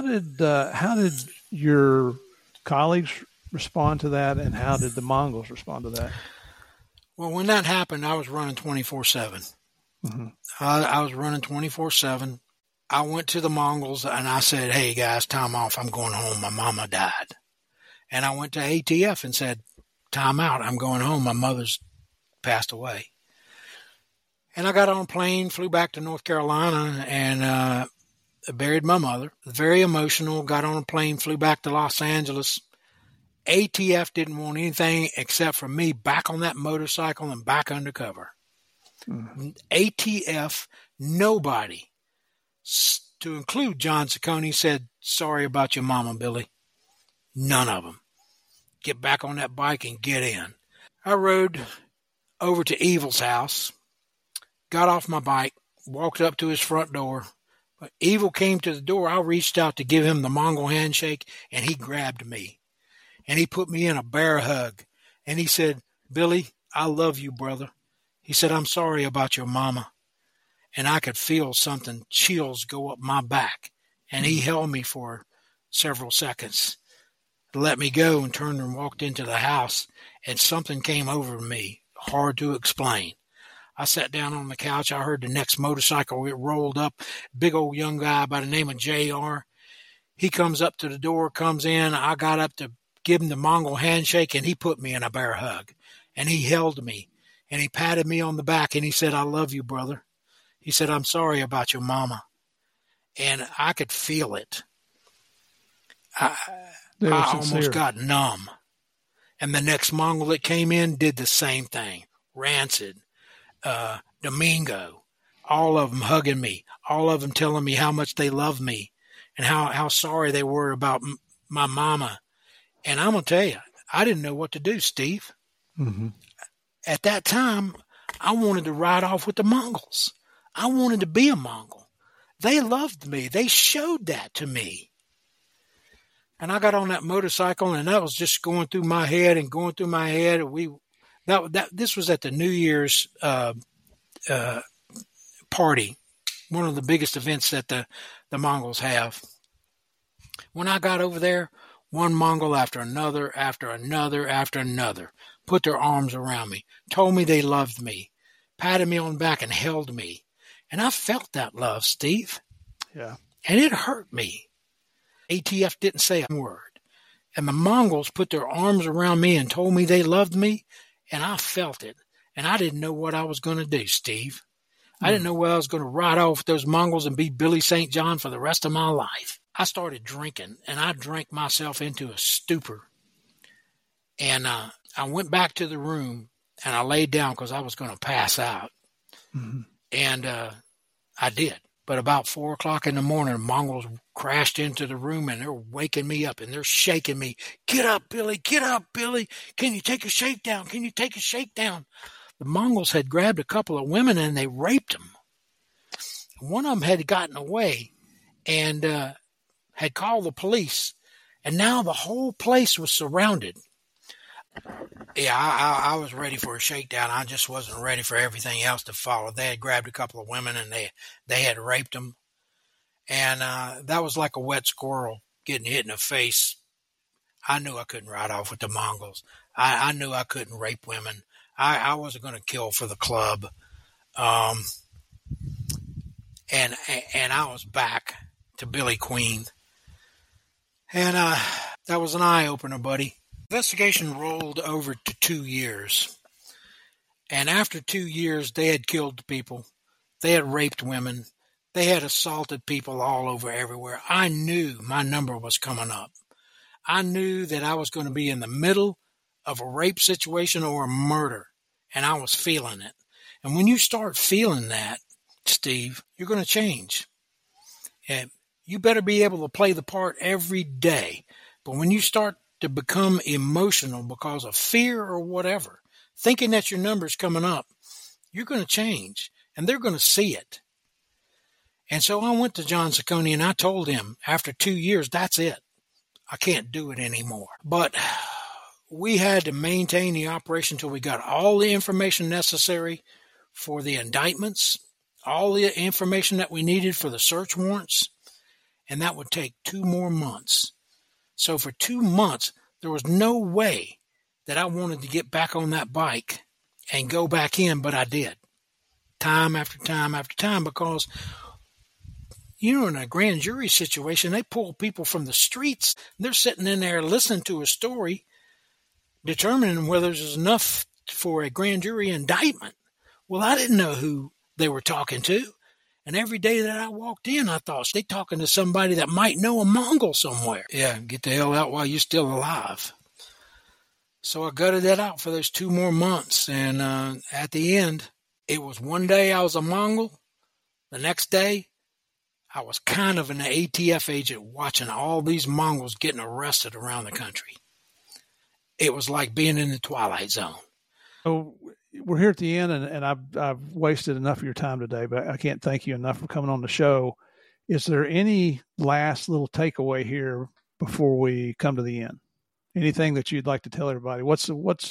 did your colleagues respond to that, and how did the Mongols respond to that? Well, when that happened, I was running 24/7. I was running 24/7. I went to the Mongols and I said, hey, guys, time off. I'm going home. My mama died. And I went to ATF and said, time out. I'm going home. My mother's passed away. And I got on a plane, flew back to North Carolina, and buried my mother. Very emotional. Got on a plane, flew back to Los Angeles. ATF didn't want anything except for me back on that motorcycle and back undercover. ATF, nobody, to include John Ciccone, said, sorry about your mama, Billy. None of them. Get back on that bike and get in. I rode over to Evil's house, got off my bike, walked up to his front door. When Evil came to the door, I reached out to give him the Mongol handshake, and he grabbed me. And he put me in a bear hug. And he said, Billy, I love you, brother. He said, I'm sorry about your mama. And I could feel something, chills go up my back. And he held me for several seconds. to let me go and turned and walked into the house, and something came over me, hard to explain. I sat down on the couch. I heard the next motorcycle. It rolled up. Big old young guy by the name of JR. He comes up to the door, comes in. I got up to give him the Mongol handshake, and he put me in a bear hug. And he held me, and he patted me on the back, and he said, "I love you, brother." He said, "I'm sorry about your mama." And I could feel it. I almost got numb. And the next Mongol that came in did the same thing. Rancid, Domingo, all of them hugging me, all of them telling me how much they love me and how sorry they were about my mama. And I'm going to tell you, I didn't know what to do, Steve. Mm-hmm. At that time, I wanted to ride off with the Mongols. I wanted to be a Mongol. They loved me. They showed that to me. And I got on that motorcycle, and that was just going through my head and going through my head. This was at the New Year's party, one of the biggest events that the Mongols have. When I got over there, one Mongol after another, put their arms around me, told me they loved me, patted me on the back and held me. And I felt that love, Steve. Yeah. And it hurt me. ATF didn't say a word. And the Mongols put their arms around me and told me they loved me, and I felt it. And I didn't know what I was going to do, Steve. I didn't know whether I was going to ride off with those Mongols and be Billy St. John for the rest of my life. I started drinking, and I drank myself into a stupor. And I went back to the room, and I laid down because I was going to pass out. Mm-hmm. And I did. But about 4 o'clock in the morning, the Mongols crashed into the room, and they're waking me up, and they're shaking me. "Get up, Billy. Get up, Billy. Can you take a shakedown? Can you take a shakedown?" The Mongols had grabbed a couple of women, and they raped them. One of them had gotten away and had called the police, and now the whole place was surrounded. Yeah, I was ready for a shakedown. I just wasn't ready for everything else to follow. They had grabbed a couple of women, and they had raped them. And that was like a wet squirrel getting hit in the face. I knew I couldn't ride off with the Mongols. I knew I couldn't rape women. I wasn't going to kill for the club. And I was back to Billy Queen. And that was an eye-opener, buddy. Investigation rolled over to 2 years. And after 2 years, they had killed people. They had raped women. They had assaulted people all over everywhere. I knew my number was coming up. I knew that I was going to be in the middle of a rape situation or a murder, and I was feeling it. And when you start feeling that, Steve, you're going to change. And you better be able to play the part every day. But when you start to become emotional because of fear or whatever, thinking that your number's coming up, you're going to change, and they're going to see it. And so I went to John Cecconi, and I told him, after 2 years, that's it. I can't do it anymore. But we had to maintain the operation until we got all the information necessary for the indictments, all the information that we needed for the search warrants, and that would take 2 more months. So for 2 months, there was no way that I wanted to get back on that bike and go back in, but I did. Time after time after time, because in a grand jury situation, they pull people from the streets. They're sitting in there listening to a story, determining whether there's enough for a grand jury indictment. Well, I didn't know who they were talking to. And every day that I walked in, I thought, they talking to somebody that might know a Mongol somewhere. Yeah, get the hell out while you're still alive. So I gutted that out for those 2 more months. And at the end, it was one day I was a Mongol. The next day, I was kind of an ATF agent watching all these Mongols getting arrested around the country. It was like being in the Twilight Zone. So we're here at the end, and I've wasted enough of your time today, but I can't thank you enough for coming on the show. Is there any last little takeaway here before we come to the end? Anything that you'd like to tell everybody? What's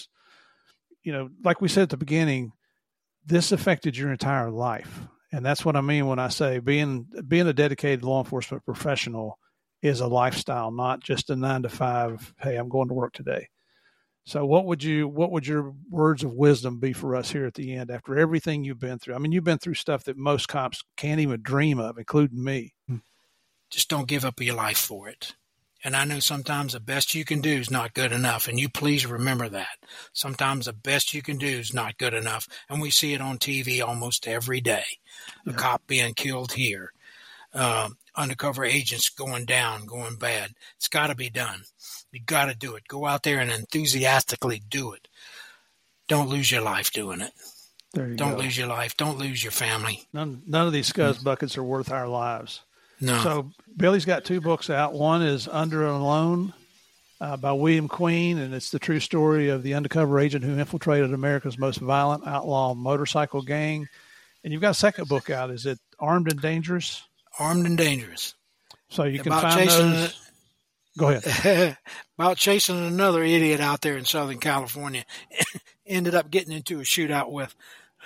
like we said at the beginning, this affected your entire life. And that's what I mean when I say being a dedicated law enforcement professional is a lifestyle, not just a 9 to 5. Hey, I'm going to work today. So what would your words of wisdom be for us here at the end after everything you've been through? I mean, you've been through stuff that most cops can't even dream of, including me. Just don't give up your life for it. And I know sometimes the best you can do is not good enough. And you please remember that. Sometimes the best you can do is not good enough. And we see it on TV almost every day. A cop being killed here. Undercover agents going down, going bad. It's got to be done. You got to do it. Go out there and enthusiastically do it. Don't lose your life doing it. Don't lose your life. Don't lose your family. None of these scuzz buckets are worth our lives. No. So Billy's got 2 books out. One is Under and Alone by William Queen, and it's the true story of the undercover agent who infiltrated America's most violent outlaw motorcycle gang. And you've got a second book out. Is it Armed and Dangerous? Armed and Dangerous. So you can find those. Go ahead. About chasing another idiot out there in Southern California. Ended up getting into a shootout with.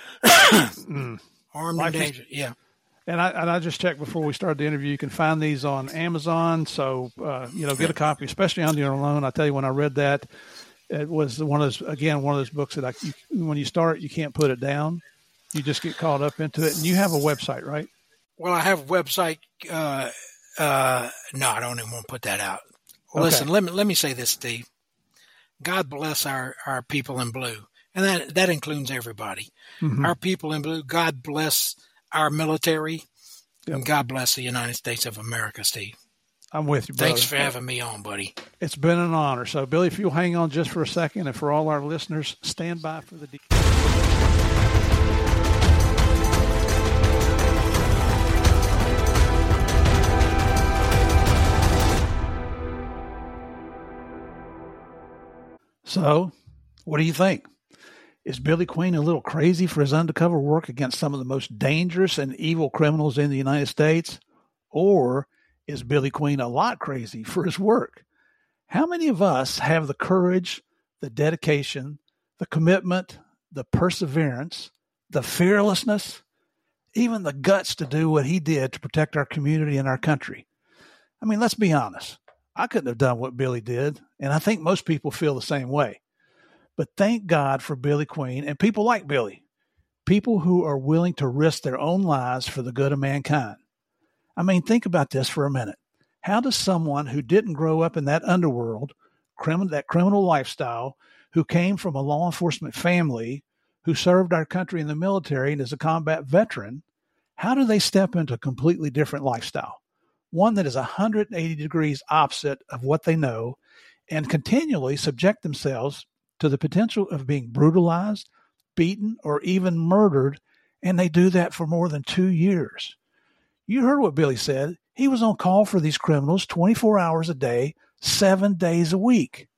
Armed and Dangerous. Yeah. And I just checked before we started the interview. You can find these on Amazon. So, get a copy, especially on your Alone. I tell you, when I read that, it was one of those books that when you start, you can't put it down. You just get caught up into it. And you have a website, right? Well, I have a website. No, I don't even want to put that out. Well, okay. Listen, let me say this, Steve. God bless our people in blue. And that includes everybody. Mm-hmm. Our people in blue, God bless our military, and God bless the United States of America, Steve. I'm with you, brother. Thanks for having me on, buddy. It's been an honor. So, Billy, if you'll hang on just for a second, and for all our listeners, stand by for the... So, what do you think? Is Billy Queen a little crazy for his undercover work against some of the most dangerous and evil criminals in the United States? Or is Billy Queen a lot crazy for his work? How many of us have the courage, the dedication, the commitment, the perseverance, the fearlessness, even the guts to do what he did to protect our community and our country? I mean, let's be honest. I couldn't have done what Billy did, and I think most people feel the same way. But thank God for Billy Queen and people like Billy, people who are willing to risk their own lives for the good of mankind. I mean, think about this for a minute. How does someone who didn't grow up in that underworld, that criminal lifestyle, who came from a law enforcement family, who served our country in the military and is a combat veteran, how do they step into a completely different lifestyle? One that is 180 degrees opposite of what they know, and continually subject themselves to the potential of being brutalized, beaten, or even murdered, and they do that for more than 2 years. You heard what Billy said. He was on call for these criminals 24 hours a day, 7 days a week.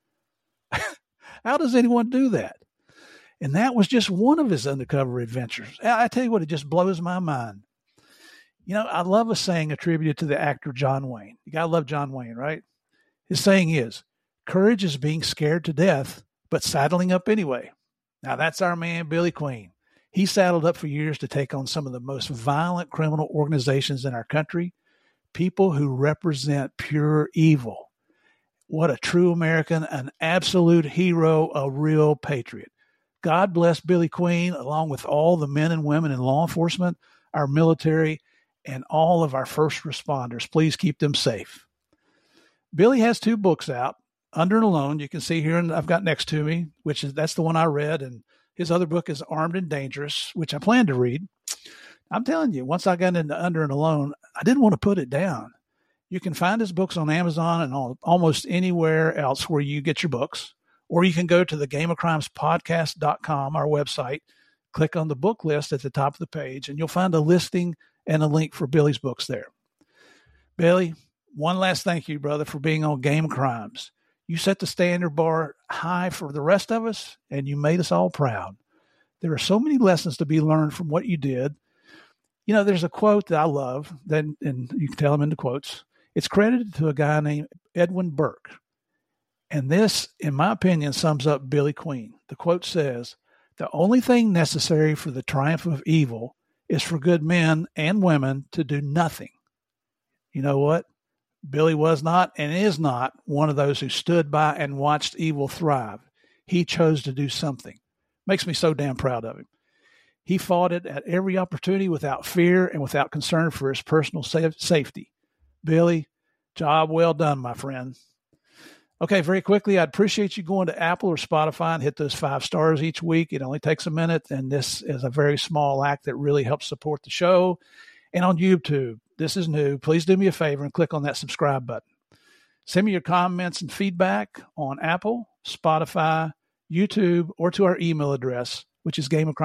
How does anyone do that? And that was just one of his undercover adventures. I tell you what, it just blows my mind. You know, I love a saying attributed to the actor John Wayne. You got to love John Wayne, right? His saying is, courage is being scared to death, but saddling up anyway. Now, that's our man, Billy Queen. He saddled up for years to take on some of the most violent criminal organizations in our country, people who represent pure evil. What a true American, an absolute hero, a real patriot. God bless Billy Queen, along with all the men and women in law enforcement, our military, and all of our first responders. Please keep them safe. Billy has 2 books out. Under and Alone, you can see here, and I've got next to me, that's the one I read, and his other book is Armed and Dangerous, which I plan to read. I'm telling you, once I got into Under and Alone, I didn't want to put it down. You can find his books on Amazon and on almost anywhere else where you get your books, or you can go to the GameOfCrimesPodcast.com, our website, click on the book list at the top of the page, and you'll find a listing and a link for Billy's books there. Billy, one last thank you, brother, for being on Game of Crimes. You set the standard bar high for the rest of us, and you made us all proud. There are so many lessons to be learned from what you did. You know, there's a quote that I love, and you can tell them in the quotes. It's credited to a guy named Edwin Burke. And this, in my opinion, sums up Billy Queen. The quote says, "The only thing necessary for the triumph of evil is for good men and women to do nothing." You know what? Billy was not and is not one of those who stood by and watched evil thrive. He chose to do something. Makes me so damn proud of him. He fought it at every opportunity without fear and without concern for his personal safety. Billy, job well done, my friend. Okay, very quickly, I'd appreciate you going to Apple or Spotify and hit those 5 stars each week. It only takes a minute, and this is a very small act that really helps support the show. And on YouTube, this is new. Please do me a favor and click on that subscribe button. Send me your comments and feedback on Apple, Spotify, YouTube, or to our email address, which is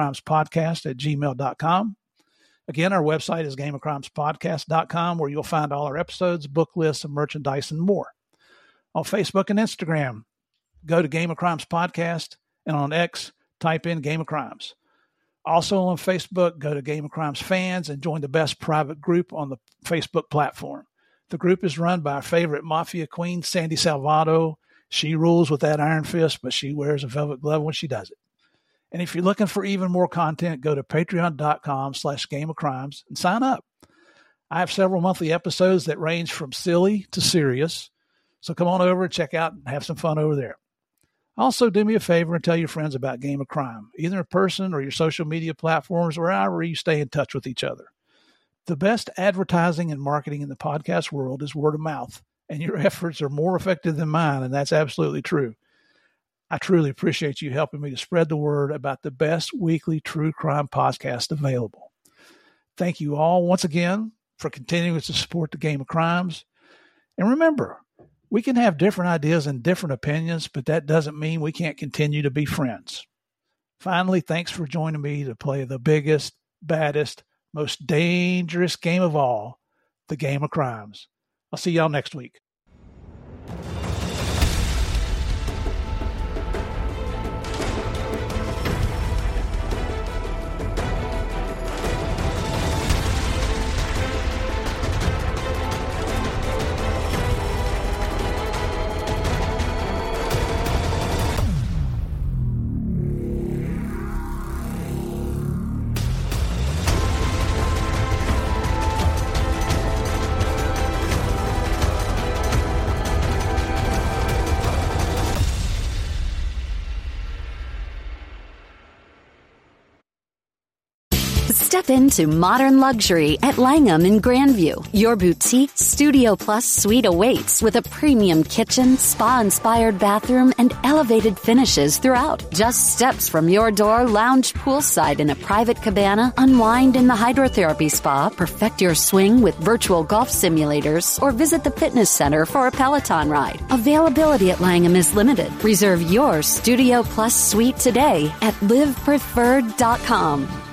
gameofcrimespodcast@gmail.com. Again, our website is gameofcrimespodcast.com, where you'll find all our episodes, book lists, and merchandise, and more. On Facebook and Instagram, go to Game of Crimes Podcast, and on X, type in Game of Crimes. Also on Facebook, go to Game of Crimes Fans and join the best private group on the Facebook platform. The group is run by our favorite mafia queen, Sandy Salvato. She rules with that iron fist, but she wears a velvet glove when she does it. And if you're looking for even more content, go to patreon.com/gameofcrimes and sign up. I have several monthly episodes that range from silly to serious. So come on over and check out and have some fun over there. Also, do me a favor and tell your friends about Game of Crime, either in person or your social media platforms, or however you stay in touch with each other. The best advertising and marketing in the podcast world is word of mouth, and your efforts are more effective than mine, and that's absolutely true. I truly appreciate you helping me to spread the word about the best weekly true crime podcast available. Thank you all once again for continuing to support the Game of Crimes. And remember, we can have different ideas and different opinions, but that doesn't mean we can't continue to be friends. Finally, thanks for joining me to play the biggest, baddest, most dangerous game of all, the Game of Crimes. I'll see y'all next week. Step into modern luxury at Langham in Grandview. Your boutique Studio Plus suite awaits with a premium kitchen, spa-inspired bathroom, and elevated finishes throughout. Just steps from your door, lounge poolside in a private cabana, unwind in the hydrotherapy spa, perfect your swing with virtual golf simulators, or visit the fitness center for a Peloton ride. Availability at Langham is limited. Reserve your Studio Plus suite today at livepreferred.com.